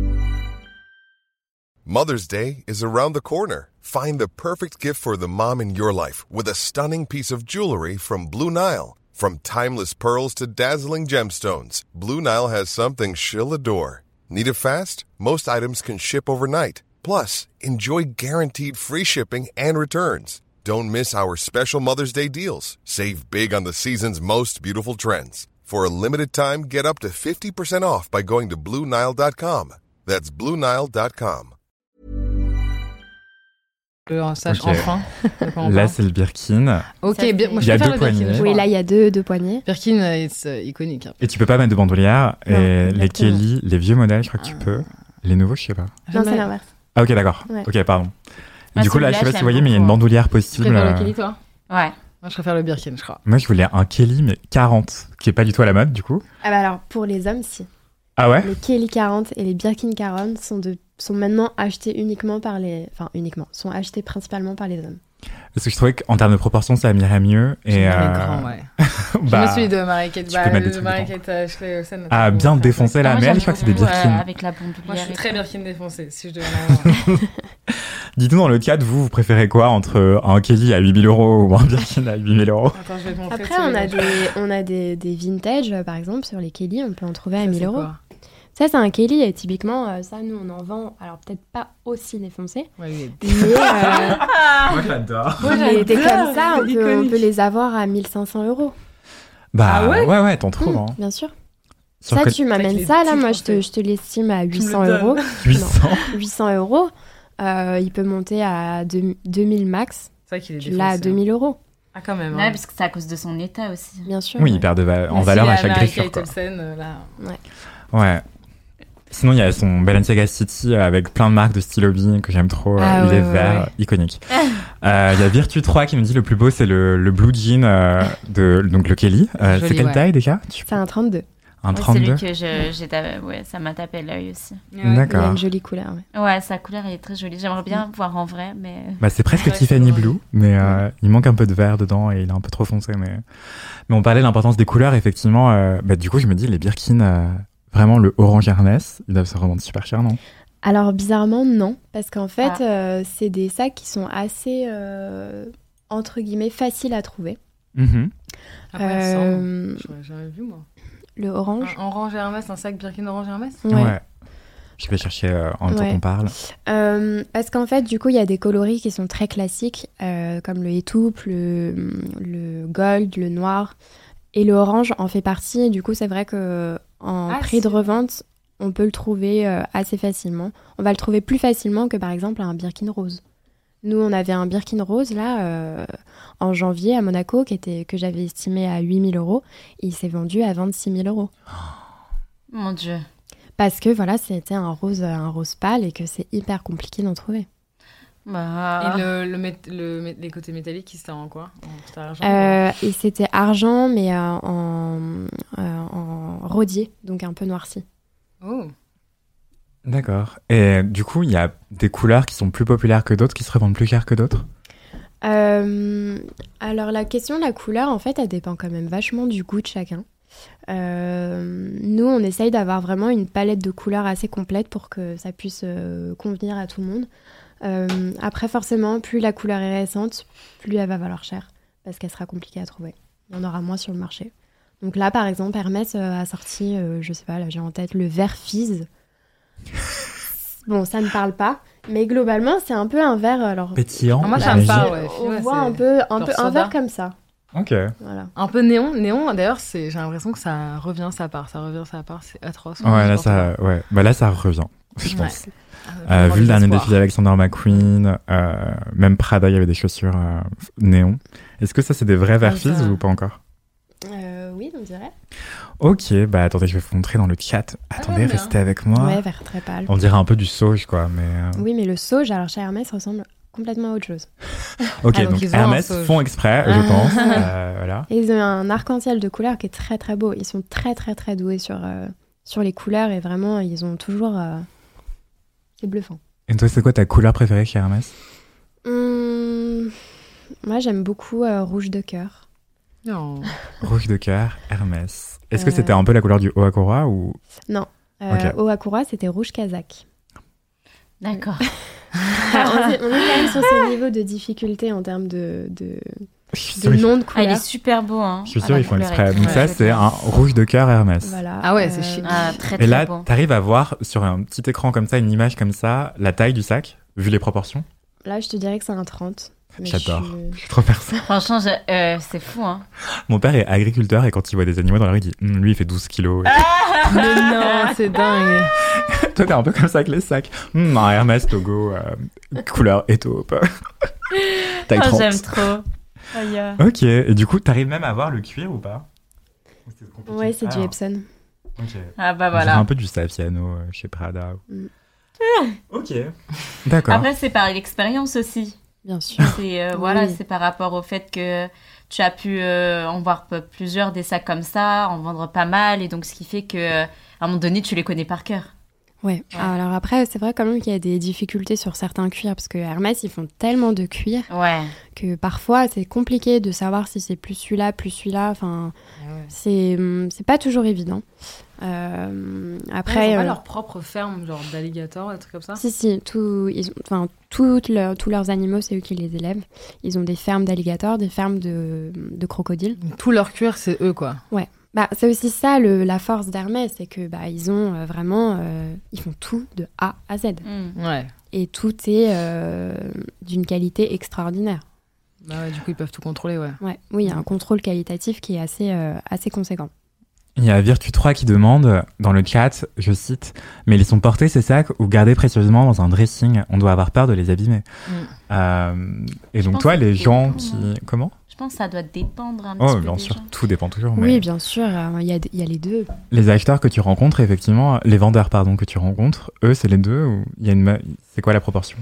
Mother's Day is around the corner. Find the perfect gift for the mom in your life with a stunning piece of jewelry from Blue Nile. From timeless pearls to dazzling gemstones, Blue Nile has something she'll adore. Need it fast? Most items can ship overnight. Plus, enjoy guaranteed free shipping and returns. Don't miss our special Mother's Day deals. Save big on the season's most beautiful trends. For a limited time, get up to fifty percent off by going to Blue Nile dot com. That's Blue Nile dot com. je sache Ok. enfin. de quoi on Là, parle. c'est le Birkin. Ok, Ça, bien, c'est- moi, je Il y a préfère deux le Birkin. poignées. je Oui, crois. là, il y a deux, deux poignées. Birkin, euh, it's euh, iconique. hein. Et tu peux pas mettre de bandoulière. Non, et les exactement. Kelly, les vieux modèles, je crois que tu peux. Les nouveaux, je sais pas. Non, J'aime c'est bien- l'inverse. Ah, ok, d'accord. Ouais. Ok, pardon. Ah, du coup, là, celui-là, je sais pas je si vous l'aime voyez, mais il y a une beaucoup. bandoulière Tu possible. préfères le euh, Kelly, toi? ouais. Moi, je préfère le Birkin, je crois. Moi, je voulais un Kelly, mais quarante, qui est pas du tout à la mode, du coup. Ah bah alors, pour les hommes, si. Ah ouais Les Kelly quarante et les Birkin quarante sont, de, sont maintenant achetés uniquement par les... Enfin, uniquement. Sont achetés principalement par les hommes. Parce que je trouvais qu'en termes de proportion, ça m'irait mieux. Et, J'aime bien euh, les grands, ouais. bah, Je me suis de Marie-Kate, tu bah, peux mettre des de trucs Marie-Kate Ashley Olsen. Ah, notamment, bien ça, défoncé là, Moi, mais elle, j'aime je crois que c'est des beaucoup, Birkin. euh, avec la bandoulière. Moi, je suis et très tout. Birkin défoncée, si je devais en avoir. Dites-nous dans le cadre, vous, vous préférez quoi entre un Kelly à huit mille euros ou un Birkin à huit mille euros? Attends, je vais te montrer. Après, on a, des, on a des, des vintage, euh, par exemple, sur les Kelly, on peut en trouver à mille euros. Ça, c'est un Kelly, et typiquement, euh, ça, nous, on en vend, alors peut-être pas aussi défoncé, Ouais, oui. mais euh, Moi, j'adore. Moi, mais des j'adore, comme ça, on c'est peut, on iconique. peut les avoir à mille cinq cents euros. Bah Ah ouais ouais, ouais, t'en trouves. Mmh, Hein. bien sûr. Sur Ça, que- tu m'amènes les ça, là, petits moi, je te, Français. je te l'estime à huit cents me donnes. euros. huit cents. huit cents euros. Euh, il peut monter à deux- deux mille max. C'est vrai qu'il est Tu défoncé. l'as à deux mille euros, Ah, quand même. Ouais, hein. parce que c'est à cause de son état aussi. bien sûr. Oui, il perd de va- en Mais valeur s'il à est chaque Marie-Kate griffure, quoi. Olsen, euh, là. Ouais. Sinon, il y a son Balenciaga City avec plein de marques de stylo B que j'aime trop. euh, Ah il ouais, est ouais, vert, ouais. iconique. Euh, Il y a Virtu trois qui nous dit le plus beau, c'est le, le blue jean euh, de donc le Kelly. Euh, Joli, c'est quelle ouais. taille déjà? Tu- C'est un trente-deux. Un Ouais, c'est trente-deux. lui que je, j'ai tapé- ouais, ça m'a tapé l'œil aussi. Il a D'accord. une jolie couleur. Ouais. Ouais, sa couleur elle est très jolie. J'aimerais bien voir en vrai, mais Bah, c'est presque Ouais, Tiffany c'est vrai. Blue, mais euh, il manque un peu de vert dedans et il est un peu trop foncé. Mais, mais on parlait de l'importance des couleurs, effectivement. Euh, bah, du coup, je me dis, les Birkin, euh, vraiment le orange Hermès, ils doivent se revendre super cher, non? Alors, bizarrement, non. Parce qu'en fait, Ah. euh, c'est des sacs qui sont assez, euh, entre guillemets, faciles à trouver. Mhm. Après, il ressemble. Euh, J'aurais jamais vu, moi. le orange. Un orange Hermès, un sac Birkin orange Hermès? Ouais. Ouais. Je vais chercher euh, en même temps Ouais. qu'on parle. Euh, parce qu'en fait, du coup, il y a des coloris qui sont très classiques, euh, comme le étoupe, le, le gold, le noir. Et le orange en fait partie. Et du coup, c'est vrai qu'en Ah, prix c'est de vrai. revente, on peut le trouver euh, assez facilement. On va le trouver plus facilement que, par exemple, un Birkin rose. Nous, on avait un Birkin rose, là, euh, en janvier, à Monaco, qui était, que j'avais estimé à huit mille euros. Et il s'est vendu à vingt-six mille euros. Mon Dieu. Parce que, voilà, c'était un rose, un rose pâle et que c'est hyper compliqué d'en trouver. Bah... Et le, le, mét- le mét- les côtés métalliques, c'était en quoi? En c'était argent? Euh, et c'était argent, mais euh, en, euh, en rodier, donc un peu noirci. Oh. D'accord. Et du coup, il y a des couleurs qui sont plus populaires que d'autres, qui se revendent plus cher que d'autres? Euh, alors, la question de la couleur, en fait, elle dépend quand même vachement du goût de chacun. Euh, nous, on essaye d'avoir vraiment une palette de couleurs assez complète pour que ça puisse euh, convenir à tout le monde. Euh, après, forcément, plus la couleur est récente, plus elle va valoir cher, parce qu'elle sera compliquée à trouver. Il y en aura moins sur le marché. Donc là, par exemple, Hermès euh, a sorti, euh, je sais pas, là j'ai en tête le vert fizz. Bon, ça ne parle pas, mais globalement, c'est un peu un vert. Alors, Pétillant. Ah, moi, Là, ça me j'imagine. parle, ouais. on Ouais, voit c'est un peu, un, genre peu un soda. vert comme ça. Ok. Voilà. Un peu néon. Néon, d'ailleurs, c'est, j'ai l'impression que ça revient, ça part. Ça revient, ça part. C'est atroce. Ouais, là, Je ça, ouais. Bah, là, ça revient, je Ouais. pense. Ah, Euh, faut vu le avoir dernier des défi d'Alexander McQueen, euh, même Prada, il y avait des chaussures euh, néon. Est-ce que ça, c'est des vrais verres Ah, ça- fizz ou pas encore? Euh, oui, on dirait. Ok, bah attendez, je vais vous montrer dans le chat. Attendez, bien. restez avec moi. Ouais, vert très pâle. On dirait un peu du sauge, quoi, mais... euh, Oui, mais le sauge, alors chez Hermès, ressemble complètement à autre chose. Ok, Ah, donc donc ils ont un Hermès sauge. font exprès, je pense. Euh, voilà. Et ils ont un arc-en-ciel de couleurs qui est très très beau. Ils sont très très très doués sur, euh, sur les couleurs et vraiment, ils ont toujours... euh, C'est bluffant. Et toi, c'est quoi ta couleur préférée chez Hermès? Hum, Moi, j'aime beaucoup euh, rouge de cœur. Non. Rouge de cœur, Hermès. Est-ce que Euh. c'était un peu la couleur du Oakura ou... Non. Euh, Ok. Au Akura, c'était rouge kazakh. D'accord. Enfin, on, est, on est quand même sur ce niveau de difficulté en termes de, de, Je suis de sûr, ils- nom de Ah, il couleur. est super beau, hein. je suis Ah, sûr la ils font couleur est exprès. très Donc ça, jolie. c'est un rouge de cœur Hermès. Voilà. Ah ouais, c'est chic. Ah, très Et très là, beau. t'arrives à voir sur un petit écran comme ça, une image comme ça, la taille du sac, vu les proportions. Là, je te dirais que c'est un trente. mais J'adore. je- Je suis trop perso. Franchement, je- euh, c'est fou, hein. Mon père est agriculteur et quand il voit des animaux dans la rue, il dit Hum, lui, il fait douze kilos. Mais non, c'est dingue. Toi, t'es un peu comme ça avec les sacs. Hum, un Hermès, Togo, euh, couleur étaupe. Taille Oh, trente. j'aime trop. Oh, yeah. Ok, et du coup, t'arrives même à voir le cuir ou pas? Ou c'est compliqué? Ouais, c'est du Ah, Epson. ok. Ah bah On dirait voilà. un peu du Saffiano euh, chez Prada. Mm. Ok. D'accord. Après, c'est par l'expérience aussi. Bien sûr. C'est euh, voilà, Oui. c'est par rapport au fait que tu as pu euh, en voir p- plusieurs des sacs comme ça, en vendre pas mal, et donc ce qui fait que euh, à un moment donné, tu les connais par cœur. Ouais. Alors après, c'est vrai quand même qu'il y a des difficultés sur certains cuirs parce que Hermès, ils font tellement de cuir Ouais. que parfois c'est compliqué de savoir si c'est plus celui-là, plus celui-là. Enfin, c'est hum, c'est pas toujours évident. Euh, Après, après, ils ont pas euh, leur propre ferme, genre d'alligator, des trucs comme ça. si si, tout, ils ont, enfin toutes leurs- tous leurs animaux, c'est eux qui les élèvent. Ils ont des fermes d'alligators, des fermes de, de crocodiles. Donc, tout leur cuir, c'est eux, quoi. Bah, c'est aussi ça le, la force d'Hermès, c'est que bah ils ont euh, vraiment, euh, ils font tout de A à Z Mm. Ouais. et tout est euh, d'une qualité extraordinaire. Bah ouais, du coup, ils peuvent tout contrôler, ouais. Ouais, oui, il y a un contrôle qualitatif qui est assez, euh, assez conséquent. Il y a Virtu trois qui demande dans le chat, je cite, mais ils sont portés ces sacs ou gardés précieusement dans un dressing. On doit avoir peur de les abîmer. Mm. Euh, et donc pense toi, que les c'est gens bon, qui, hein. comment? Je pense que ça doit dépendre un petit Oh, peu bien des sûr, gens. tout dépend toujours. Mais Oui, bien sûr, euh, il y, a, il y a les deux. les acheteurs que tu rencontres, effectivement, les vendeurs, pardon, que tu rencontres, eux, c'est les deux ou il y a une, ma- c'est quoi la proportion?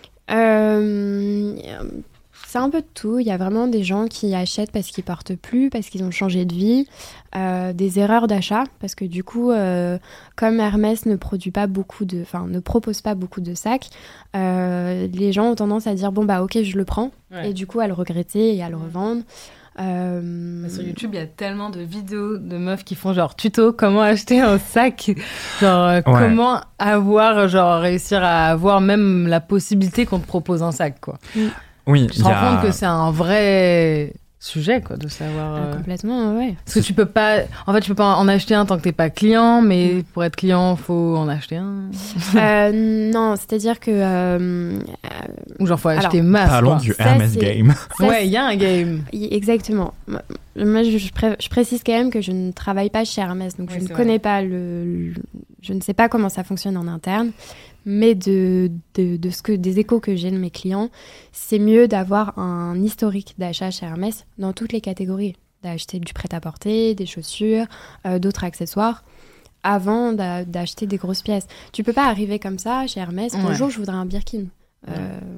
Euh, c'est un peu de tout. Il y a vraiment des gens qui achètent parce qu'ils portent plus, parce qu'ils ont changé de vie, euh, des erreurs d'achat, parce que du coup, euh, comme Hermès ne produit pas beaucoup de, enfin, ne propose pas beaucoup de sacs, euh, les gens ont tendance à dire bon bah ok, je le prends, Ouais. et du coup à le regretter et à le revendre. Euh, Bah, sur YouTube, il y a tellement de vidéos de meufs qui font genre tuto comment acheter un sac, genre euh, comment avoir, genre réussir à avoir même la possibilité qu'on te propose un sac, quoi. Oui, Tu il te y rends a... compte que c'est un vrai, sujet, quoi, de savoir. Ah, euh... complètement, ouais. Parce que tu peux pas. En fait, tu peux pas en acheter un tant que t'es pas client, mais pour être client, faut en acheter un. euh, non, c'est-à-dire que. Euh, Ou genre, faut acheter alors, masse. Parlons quoi. du Ça, Hermès c'est- Game. ça, Ouais, il y a un game. Y- Exactement. Moi, moi, je, je pré- je précise quand même que je ne travaille pas chez Hermès, donc Oui, je ne c'est connais pas le, le- je ne sais pas comment ça fonctionne en interne, mais de, de, de ce que des échos que j'ai de mes clients, c'est mieux d'avoir un historique d'achat chez Hermès dans toutes les catégories, d'acheter du prêt-à-porter, des chaussures, euh, d'autres accessoires, avant d'a- d'acheter des grosses pièces. Tu peux pas arriver comme ça chez Hermès. Ouais. Bonjour, je voudrais un Birkin. Euh,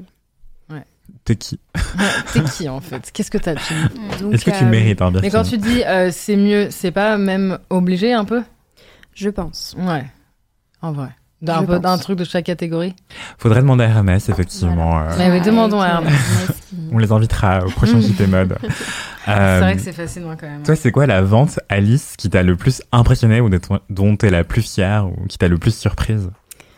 T'es qui? T'es qui, en fait? Qu'est-ce que t'as tu... donc, Est-ce que tu euh, mérites un Birkin? Mais quand tu dis euh, c'est mieux, c'est pas même obligé un peu? Je pense. Ouais. En vrai. D'un Je peu pense. d'un truc de chaque catégorie. Faudrait demander à Hermès, effectivement. Voilà. euh, Mais oui, demandons à Avec, euh, Hermès. Hermès qui- On les invitera au prochain J T Mode. C'est Euh, vrai que c'est fascinant quand même. Toi, c'est quoi la vente, Alice, qui t'a le plus impressionné ou de ton- dont t'es la plus fière ou qui t'a le plus surprise?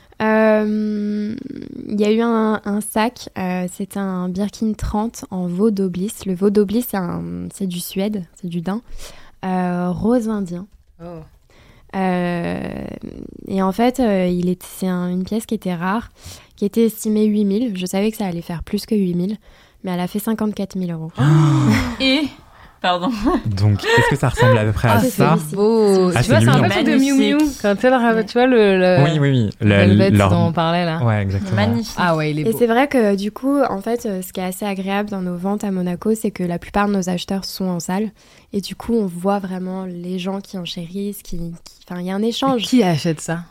Euh, Il y a eu un, un sac, euh, c'est un Birkin trente en veau d'Oblis. Le veau d'Oblis, c'est, un- c'est du Suède, c'est du daim, euh, rose indien. Oh. Euh, et en fait, euh, il est, c'est un- une pièce qui était rare, qui était estimée huit mille. Je savais que ça allait faire plus que huit mille, mais elle a fait cinquante-quatre mille euros. Et pardon. Donc, est-ce que ça ressemble à peu près à Ah, c'est ça? celui-ci. Beau. Ah, tu vois, c'est c'est un mignon. peu le truc de Miu Miu. Magnifique. Quand elle, a- tu vois, le, le, Oui, oui, oui. le La- velvet leur- dont on parlait là. Ouais, exactement. Magnifique. Ah ouais, il est Et beau. c'est vrai que du coup, en fait, euh, ce qui est assez agréable dans nos ventes à Monaco, c'est que la plupart de nos acheteurs sont en salle. Et du coup, on voit vraiment les gens qui enchérissent, qui... qui- Enfin, il y a un échange. Qui achète ça?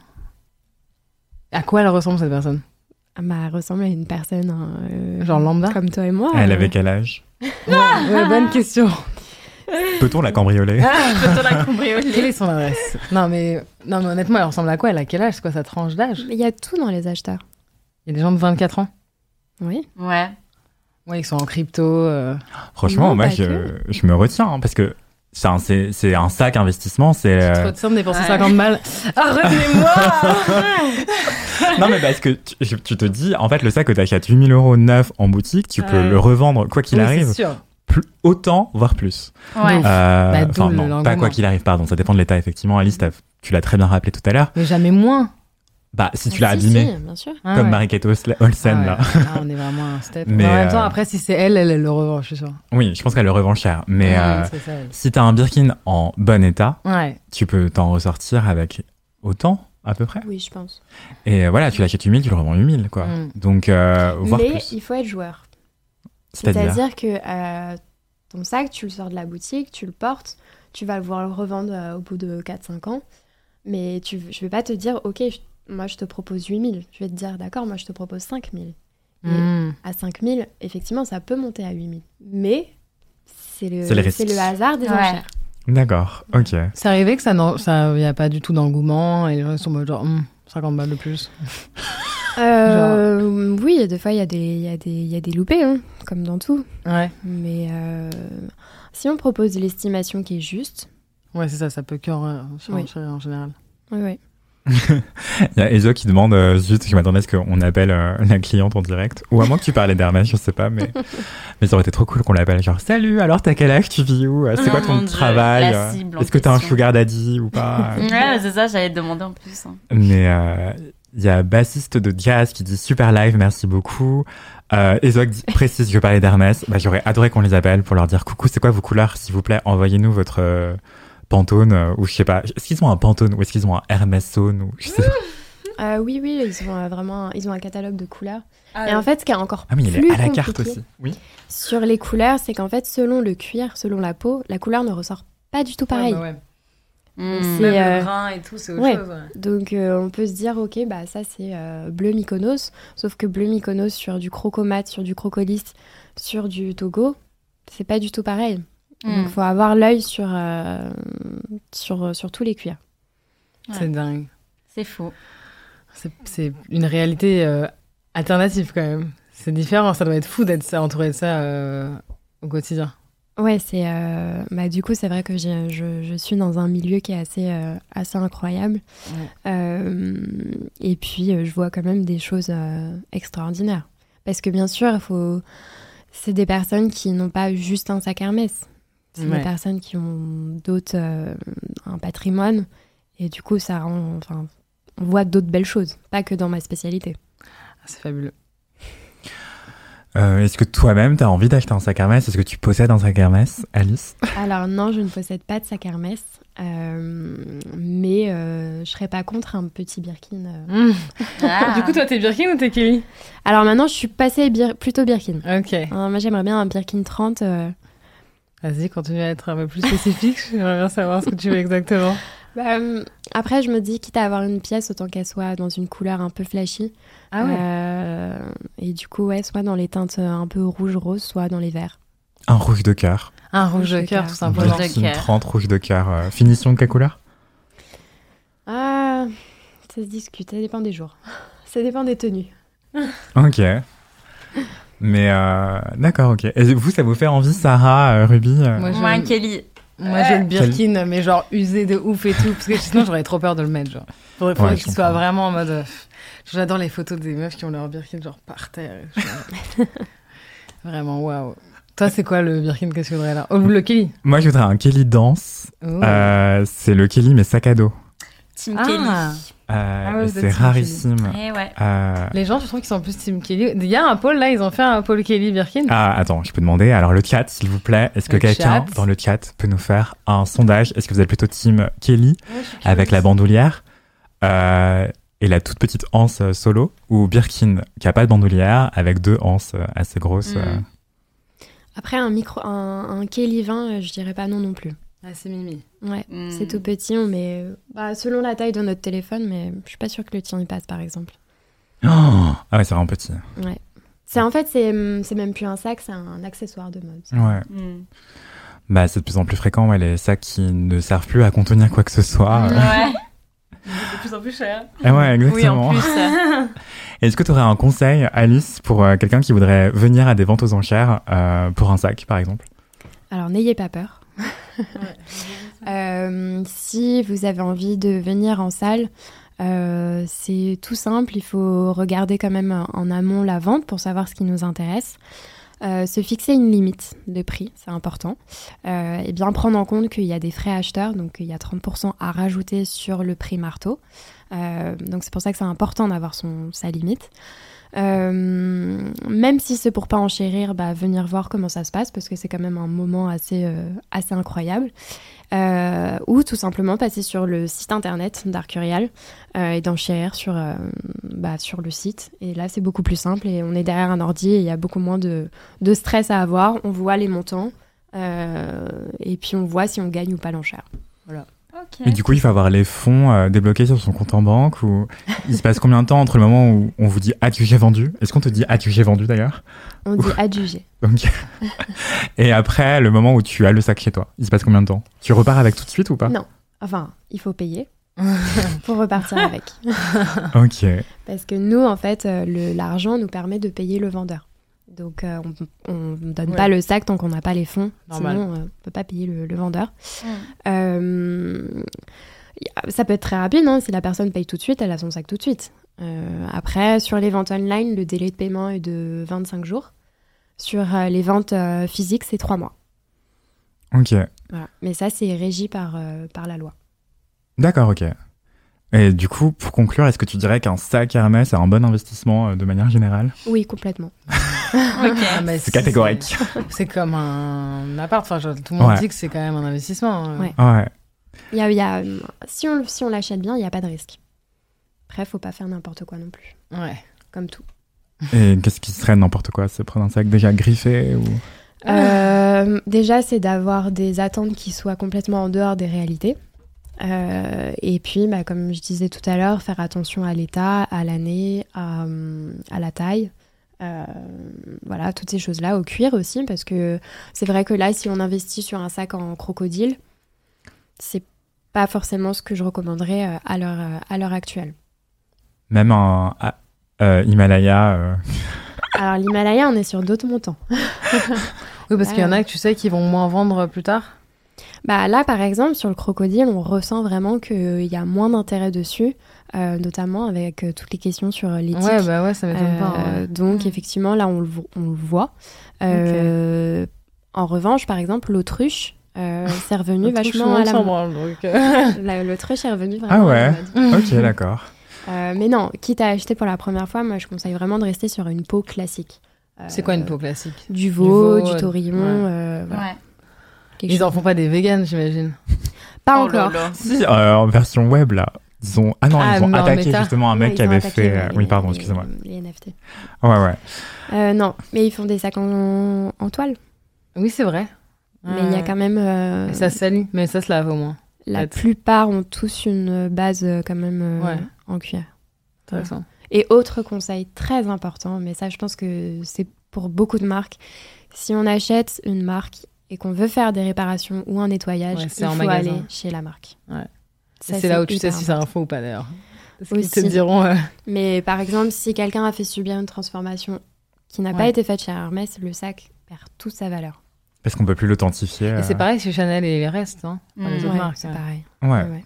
À quoi elle ressemble cette personne? Ah bah, elle ressemble à une personne hein, euh, Genre lambda? comme toi et moi. Elle euh. avait quel âge? Ouais, ouais, bonne question. Peut-on la cambrioler? Plutôt la cambrioler. Quelle est son adresse? Non mais, non mais honnêtement, elle ressemble à quoi? Elle a quel âge? C'est quoi sa tranche d'âge? Mais il y a tout dans les acheteurs. Il y a des gens de vingt-quatre ans? Oui. Ouais. Ouais, ils sont en crypto. euh. Franchement, Non, moi, pas je, que. je me retiens, hein, parce que c'est un, c'est, c'est un sac investissement. C'est, Tu te euh, retiens de dépenser Ouais. cinquante balles. Ah, revenez-moi! Non, mais parce que tu, je- tu te dis, en fait, le sac que t'achètes huit mille euros neuf en boutique, tu peux Ouais. le revendre quoi qu'il Oui, arrive, c'est sûr. plus, autant, voire plus. Ouais. Donc, Euh, Bah, d'où Enfin, le- non, pas l'engouement. quoi qu'il arrive, pardon, ça dépend de l'état, effectivement. Alice, t'as- tu l'as très bien rappelé tout à l'heure. Mais jamais moins. Bah, si tu Ah, l'as si, abîmé, si, bien sûr. Ah, comme ouais. Marie-Kate Olsen, Olsen, Ah ouais, là. là, on est vraiment à un step. Mais, Mais en même euh, temps, après, si c'est elle, elle, elle le revend, je suis sûre. Oui, je pense qu'elle le revend cher. Mais Ouais, euh, c'est ça, elle. si t'as un Birkin en bon état, Ouais. tu peux t'en ressortir avec autant, à peu près. Oui, je pense. Et euh, voilà, tu l'achètes huit mille, tu le revends huit mille, quoi. Mm. Donc, euh, voire Mais plus. il faut être joueur. C'est-à-dire, C'est-à-dire que euh, ton sac, tu le sors de la boutique, tu le portes, tu vas le voir le revendre euh, au bout de quatre cinq ans. Mais tu, je vais pas te dire, ok, je- moi je te propose huit mille. Je vais te dire, d'accord, moi je te propose cinq mille. Mm. À cinq mille, effectivement, ça peut monter à huit mille. Mais c'est le, C'est le risque. c'est le hasard des Ouais. enchères. D'accord, ok. C'est arrivé que ça n'en- ça y a pas du tout d'engouement et les gens ils sont en mode genre Hum, cinquante balles de plus. Euh, oui, des fois, il y, a des- il y, a des- il y a des loupés, hein, comme dans tout. Ouais. Mais euh, si on propose l'estimation qui est juste, Ouais, c'est ça, ça peut que en, Oui. en général. oui, oui. Il y a Ezo qui demande, euh, zut, qui m'attendait à ce qu'on appelle euh, la cliente en direct. Ou à moins que tu parlais d'Hermès, je sais pas, mais, mais ça aurait été trop cool qu'on l'appelle. Genre, salut, alors t'as quel âge, tu vis où? C'est quoi Oh ton mon Dieu, travail? la cible en Est-ce que t'as un question. sugar daddy ou pas? Ouais, c'est ça, j'allais te demander en plus. hein. Mais euh, il y a bassiste de jazz qui dit super live, merci beaucoup. Euh, Ezo qui dit, précise que je parlais d'Hermès. Bah, j'aurais adoré qu'on les appelle pour leur dire coucou, c'est quoi vos couleurs, s'il vous plaît, envoyez-nous votre euh, Pantone euh, ou je sais pas. Est-ce qu'ils ont un Pantone ou est-ce qu'ils ont un Hermès Zone ou je sais pas. Euh, oui, oui, ils ont euh, vraiment ils ont un catalogue de couleurs. Et en fait, ce qui est encore Ah mais il plus est à la carte compliqué aussi. Oui. sur les couleurs, c'est qu'en fait, selon le cuir, selon la peau, la couleur ne ressort pas du tout pareil. Ouais, bah ouais. Mm. C'est, Même euh, le grain et tout, c'est autre ouais. chose. Ouais. Donc, euh, on peut se dire, ok, bah ça c'est euh, bleu Mykonos, sauf que bleu Mykonos sur du crocomat, sur du crocolis, sur du Togo, c'est pas du tout pareil. Mm. Donc, faut avoir l'œil sur, euh, sur, sur tous les cuirs. Ouais. C'est dingue. C'est fou. C'est, c'est une réalité euh, alternative quand même. C'est différent, ça doit être fou d'être ça, entouré de ça euh, au quotidien. Ouais, c'est euh, bah, du coup, c'est vrai que j'ai- je, je suis dans un milieu qui est assez, euh, assez incroyable. Ouais. Euh, et puis, euh, je vois quand même des choses euh, extraordinaires. Parce que bien sûr, il faut... C'est des personnes qui n'ont pas juste un sac Hermès. C'est Ouais. des personnes qui ont d'autres, euh, un patrimoine. Et du coup, ça rend, enfin, on voit d'autres belles choses, pas que dans ma spécialité. Ah, c'est fabuleux. Euh, est-ce que toi-même, tu as envie d'acheter un sac Hermès? Est-ce que tu possèdes un sac Hermès, Alice? Alors non, je ne possède pas de sac Hermès, euh, mais euh, je serais pas contre un petit Birkin. euh. Mmh. Ah. Du coup, toi, t'es Birkin ou t'es Kelly? Alors maintenant, je suis passée bir- plutôt Birkin. Ok. Euh, moi, j'aimerais bien un Birkin trente. euh. Vas-y, continue à être un peu plus spécifique. J'aimerais bien savoir ce que tu veux exactement. Bah, euh, après, je me dis, quitte à avoir une pièce, autant qu'elle soit dans une couleur un peu flashy. Ah ouais. Euh, et du coup, ouais, soit dans les teintes un peu rouge-rose, soit dans les verts. Un rouge de cœur. Un rouge de de cœur, cœur. tout simplement. Rouge de Birkin cœur. trente, rouge de cœur. Euh, finition de quelle couleur? Ah, ça se discute, ça dépend des jours. Ça dépend des tenues. Ok. Mais euh, d'accord, ok. Et vous, ça vous fait envie, Sarah, euh, Ruby euh Moi, Moi, je- Kelly. Moi, j'ai le Birkin, mais genre usé de ouf et tout, parce que sinon, j'aurais trop peur de le mettre. Genre. Faudrait, faudrait Ouais, je qu'il soit comprends. vraiment en mode. euh, J'adore les photos des meufs qui ont leur Birkin, genre par terre. Je- Vraiment, waouh. Toi, c'est quoi le Birkin que tu voudrais là? Oh, le Kelly. Moi, je voudrais un Kelly Dance. Oh. Euh, c'est le Kelly, mais sac à dos. Team Ah. Kelly. Euh, Ah ouais, et vous êtes c'est team rarissime. Eh ouais. Euh, Les gens, je trouve qu'ils sont plus Team Kelly. Il y a un pôle là, ils ont fait un pôle Kelly Birkin. Ah, attends, je peux demander. Alors, le chat, s'il vous plaît, est-ce que Le quelqu'un chat. dans le chat peut nous faire un sondage? Est-ce que vous êtes plutôt team Kelly avec la bandoulière euh, et la toute petite anse euh, solo, ou Birkin qui a pas de bandoulière avec deux anses euh, assez grosses? Mm. euh. Après, un, micro, un, un Kelly vingt, euh, je dirais pas non non plus. Ah, c'est Mimi. Ouais, Mm. c'est tout petit, on met euh, bah, selon la taille de notre téléphone, mais je suis pas sûre que le tien y passe, par exemple. Oh ah ouais, c'est vraiment petit. Ouais. C'est en fait, c'est hum, c'est même plus un sac, c'est un accessoire de mode. Ouais. Mm. Bah, c'est de plus en plus fréquent, ouais, les sacs qui ne servent plus à contenir quoi que ce soit. euh. Ouais. De plus en plus cher. Ah ouais, Oui, exactement. en plus. euh, Est-ce que tu aurais un conseil, Alice, pour euh, quelqu'un qui voudrait venir à des ventes aux enchères euh, pour un sac, par exemple? Alors, n'ayez pas peur. Euh, si vous avez envie de venir en salle, euh, c'est tout simple. Il faut regarder quand même en amont la vente pour savoir ce qui nous intéresse. Euh, se fixer une limite de prix, c'est important. Euh, et bien prendre en compte qu'il y a des frais acheteurs, donc il y a trente pour cent à rajouter sur le prix marteau. Euh, donc c'est pour ça que c'est important d'avoir son, sa limite. Euh, même si c'est pour pas enchérir, bah, venir voir comment ça se passe parce que c'est quand même un moment assez, euh, assez incroyable. Euh, ou tout simplement passer sur le site internet d'Arcurial euh, et d'enchérir sur, euh, bah, sur le site. Et là, c'est beaucoup plus simple et on est derrière un ordi et il y a beaucoup moins de, de stress à avoir. On voit les montants euh, et puis on voit si on gagne ou pas l'enchère. Voilà. Ok. Et du coup, il faut avoir les fonds euh, débloqués sur son compte en banque, ou il se passe combien de temps entre le moment où on vous dit « As-tu j'ai vendu ?» Est-ce qu'on te dit « As-tu j'ai vendu » d'ailleurs? On dit adjugé. Donc... Et après, le moment où tu as le sac chez toi, il se passe combien de temps? Tu repars avec tout de suite ou pas? Non. Enfin, il faut payer pour repartir avec. Ok. Parce que nous, en fait, euh, le- l'argent nous permet de payer le vendeur. Donc, euh, on ne donne Ouais. pas le sac tant qu'on n'a pas les fonds. Normal. Sinon, euh, on ne peut pas payer le, le vendeur. Mm. Euh, y a- ça peut être très rapide. Hein, si la personne paye tout de suite, elle a son sac tout de suite. Euh, après, sur les ventes online, le délai de paiement est de vingt-cinq jours. Sur euh, les ventes euh, physiques, c'est trois mois. Ok. Voilà. Mais ça, c'est régi par, euh, par la loi. D'accord, ok. Et du coup, pour conclure, est-ce que tu dirais qu'un sac Hermès est un bon investissement euh, de manière générale? Oui, complètement. Ok. Ah, mais C'est si, catégorique. C'est, c'est comme un appart. Enfin, genre, tout le monde Ouais. dit que c'est quand même un investissement. hein. Ouais. Ouais. Il y a, il y a, si on, si on l'achète bien, il n'y a pas de risque. Après, faut pas faire n'importe quoi non plus. Ouais. Comme tout. Et qu'est-ce qui serait n'importe quoi? C'est prendre un sac déjà griffé ou... Euh, déjà, c'est d'avoir des attentes qui soient complètement en dehors des réalités. Euh, et puis, bah, comme je disais tout à l'heure, faire attention à l'état, à l'année, à, à la taille. Euh, voilà, toutes ces choses-là, au cuir aussi, parce que c'est vrai que là, si on investit sur un sac en crocodile, c'est pas forcément ce que je recommanderais euh, à l'heure, euh, à l'heure actuelle. Même un ah, euh, Himalaya... euh, Alors, l'Himalaya, on est sur d'autres montants. Oui, parce qu'il y en a que tu sais qui vont moins vendre plus tard. Bah là, par exemple, sur le crocodile, on ressent vraiment qu'il y a moins d'intérêt dessus, euh, notamment avec euh, toutes les questions sur l'éthique. Ouais, bah ouais, ça m'étonne Euh, pas. Ouais. Donc, effectivement, là, on le, vo- on le voit. Euh, En revanche, par exemple, l'autruche, euh, c'est revenu L'autruche, vachement à la tout le mode. monde s'en branle, donc, euh. La- L'autruche est revenu Ah vraiment à la ouais. mode. Ok, d'accord. Euh, mais non, quitte à acheter pour la première fois, moi, je conseille vraiment de rester sur une peau classique. Euh, C'est quoi une peau classique? Du veau, Du veau, du euh, taurillon, ouais. euh, voilà. Ouais. Quelque Ils chose. en font pas des véganes, j'imagine. Pas Oh encore. là là. Si, euh, en version web, là. Ils ont... Ah non, Ah, ils ont mais en attaqué méta. justement un mec Ouais, qui ils ont avait attaqué, fait... ouais, euh, les- Oui, pardon, les- excusez-moi. Les N F T. Ouais, ouais. Euh, non, mais ils font des sacs en, en toile. Oui, c'est vrai. Mais il y a quand même... euh, Et ça se salit, mais ça se lave au moins. la peut-être. plupart ont tous une base euh, quand même euh, Ouais. en cuir. Intéressant. Et autre conseil très important, mais ça je pense que c'est pour beaucoup de marques, si on achète une marque et qu'on veut faire des réparations ou un nettoyage, Ouais, il c'est en faut magasin. aller chez la marque. Ouais. Ça, Et c'est là où tu sais hyper si c'est un important. faux ou pas d'ailleurs. Parce qu'ils Aussi. te diront. euh, Mais par exemple, si quelqu'un a fait subir une transformation qui n'a pas Ouais. été faite chez Hermès, le sac perd toute sa valeur. Parce qu'on peut plus l'authentifier. Et euh. c'est pareil chez Chanel et les restes, hein. Enfin, les Mm. autres Ouais, marques. c'est ouais. pareil. Ouais. Ouais, ouais.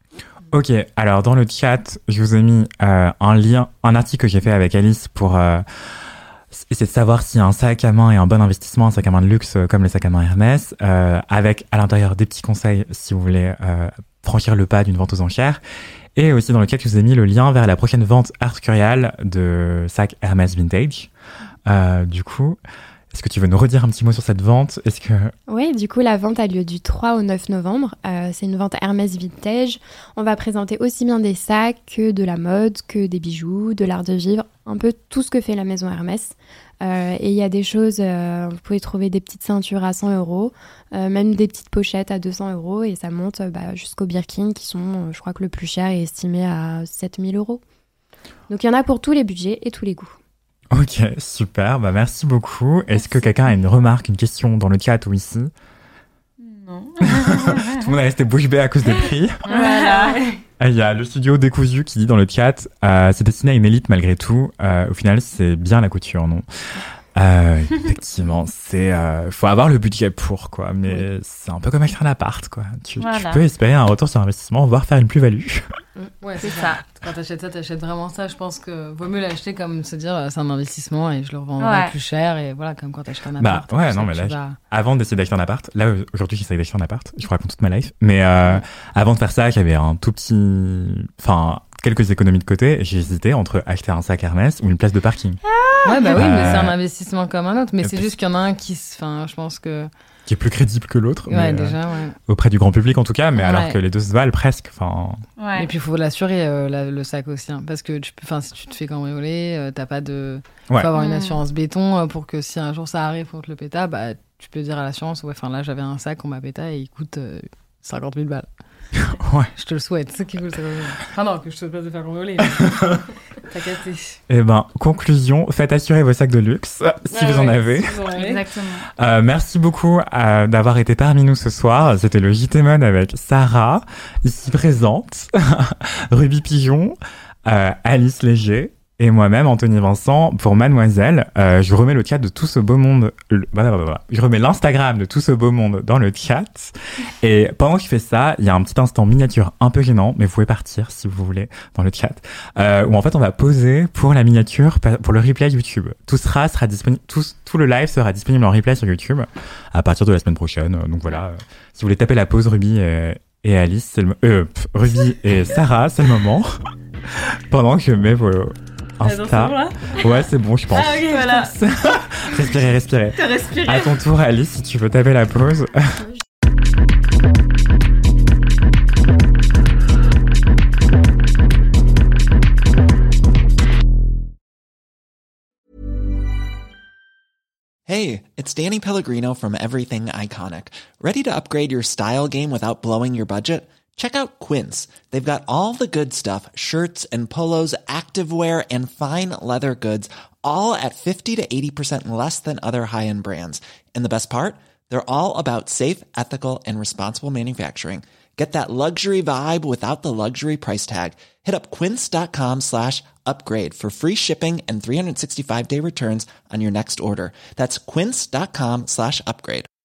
Ok, alors dans le chat, je vous ai mis euh, un lien, un article que j'ai fait avec Alice pour euh, essayer de savoir si un sac à main est un bon investissement, un sac à main de luxe euh, comme les sacs à main Hermès, euh, avec à l'intérieur des petits conseils si vous voulez euh, franchir le pas d'une vente aux enchères. Et aussi dans le chat, je vous ai mis le lien vers la prochaine vente Arcurial de sacs Hermès Vintage. Euh, du coup, est-ce que tu veux nous redire un petit mot sur cette vente? Est-ce que... Oui, du coup, la vente a lieu du trois au neuf novembre. Euh, c'est une vente Hermès Vintage. On va présenter aussi bien des sacs que de la mode, que des bijoux, de l'art de vivre, un peu tout ce que fait la maison Hermès. Euh, et il y a des choses, euh, vous pouvez trouver des petites ceintures à cent euros, euh, même des petites pochettes à deux cents euros, et ça monte euh, bah, jusqu'aux Birkin qui sont, euh, je crois que le plus cher est estimé à sept mille euros. Donc il y en a pour tous les budgets et tous les goûts. Ok, super, bah merci beaucoup. Est-ce que quelqu'un a une remarque, une question dans le chat ou ici? Non. Tout le monde est resté bouche bée à cause des prix. Voilà. Il y a le studio Décousu qui dit dans le chat euh, c'est destiné à une élite malgré tout. Euh, au final, c'est bien la couture, non? Euh, effectivement, c'est euh, faut avoir le budget pour quoi, mais oui. C'est un peu comme acheter un appart quoi. Tu, Voilà. tu peux espérer un retour sur investissement, voire faire une plus-value. Ouais, C'est c'est ça. ça. Quand t'achètes ça, t'achètes vraiment ça. Je pense que vaut mieux l'acheter comme se dire euh, c'est un investissement et je le revendrai Ouais. plus cher. Et voilà, comme quand t'achètes un Bah, appart. ouais, tu non, sais mais que là, tu vas- Avant d'essayer d'acheter un appart, là aujourd'hui j'essaie d'acheter un appart, je vous raconte toute ma life, mais euh, avant de faire ça, j'avais un tout petit, enfin quelques économies de côté, j'ai hésité entre acheter un sac Hermès ou une place de parking. Ouais, bah oui, Euh, mais c'est un investissement comme un autre. Mais et c'est puis- juste qu'il y en a un qui. se- Enfin, je pense que. Qui est plus crédible que l'autre, Ouais, mais, euh, déjà, ouais. auprès du grand public en tout cas, mais alors Ouais. que les deux se valent presque. Enfin, Ouais. Et puis il faut l'assurer euh, la- le sac aussi, hein, parce que tu peux, enfin si tu te fais cambrioler, euh, t'as pas de, Ouais. faut avoir une Mm. assurance béton euh, pour que si un jour ça arrive pour te le péta, bah tu peux dire à l'assurance ouais, enfin là j'avais un sac on m'a péta et il coûte euh, cinquante mille balles. Ouais. Je te le souhaite, c'est qui coûte cinquante mille balles. Enfin non que je te souhaite pas de faire cambrioler. mais- T'as capté. Eh ben, conclusion, faites assurer vos sacs de luxe si Ouais, vous en ouais, avez. si vous en avez. Exactement. Euh, merci beaucoup euh, d'avoir été parmi nous ce soir. C'était le J T Mode avec Sarah, ici présente, Ruby Pigeon, euh, Alice Léger et moi-même, Anthony Vincent, pour Mademoiselle. Euh, je remets le chat de tout ce beau monde. Le, blablabla. Je remets l'Instagram de tout ce beau monde dans le chat. Et pendant que je fais ça, il y a un petit instant miniature un peu gênant, mais vous pouvez partir si vous voulez dans le chat, euh, où en fait on va poser pour la miniature, pour le replay YouTube. Tout sera, sera disponible, tout, tout le live sera disponible en replay sur YouTube à partir de la semaine prochaine. Donc voilà, euh, si vous voulez taper la pause Ruby et, et Alice, c'est le, euh, pff, Ruby et Sarah, c'est le moment. Pendant que je mets vos Insta. Ouais, c'est bon, je pense. Ah, ok, voilà. Respirez, respirez. T'as respiré. À ton tour, Alice, si tu veux taper la pause. Hey, it's Danny Pellegrino from Everything Iconic. Ready to upgrade your style game without blowing your budget? Check out Quince. They've got all the good stuff, shirts and polos, activewear, and fine leather goods, all at fifty to eighty percent less than other high-end brands. And the best part? They're all about safe, ethical, and responsible manufacturing. Get that luxury vibe without the luxury price tag. Hit up quince.com slash upgrade for free shipping and three sixty-five day returns on your next order. That's quince.com slash upgrade.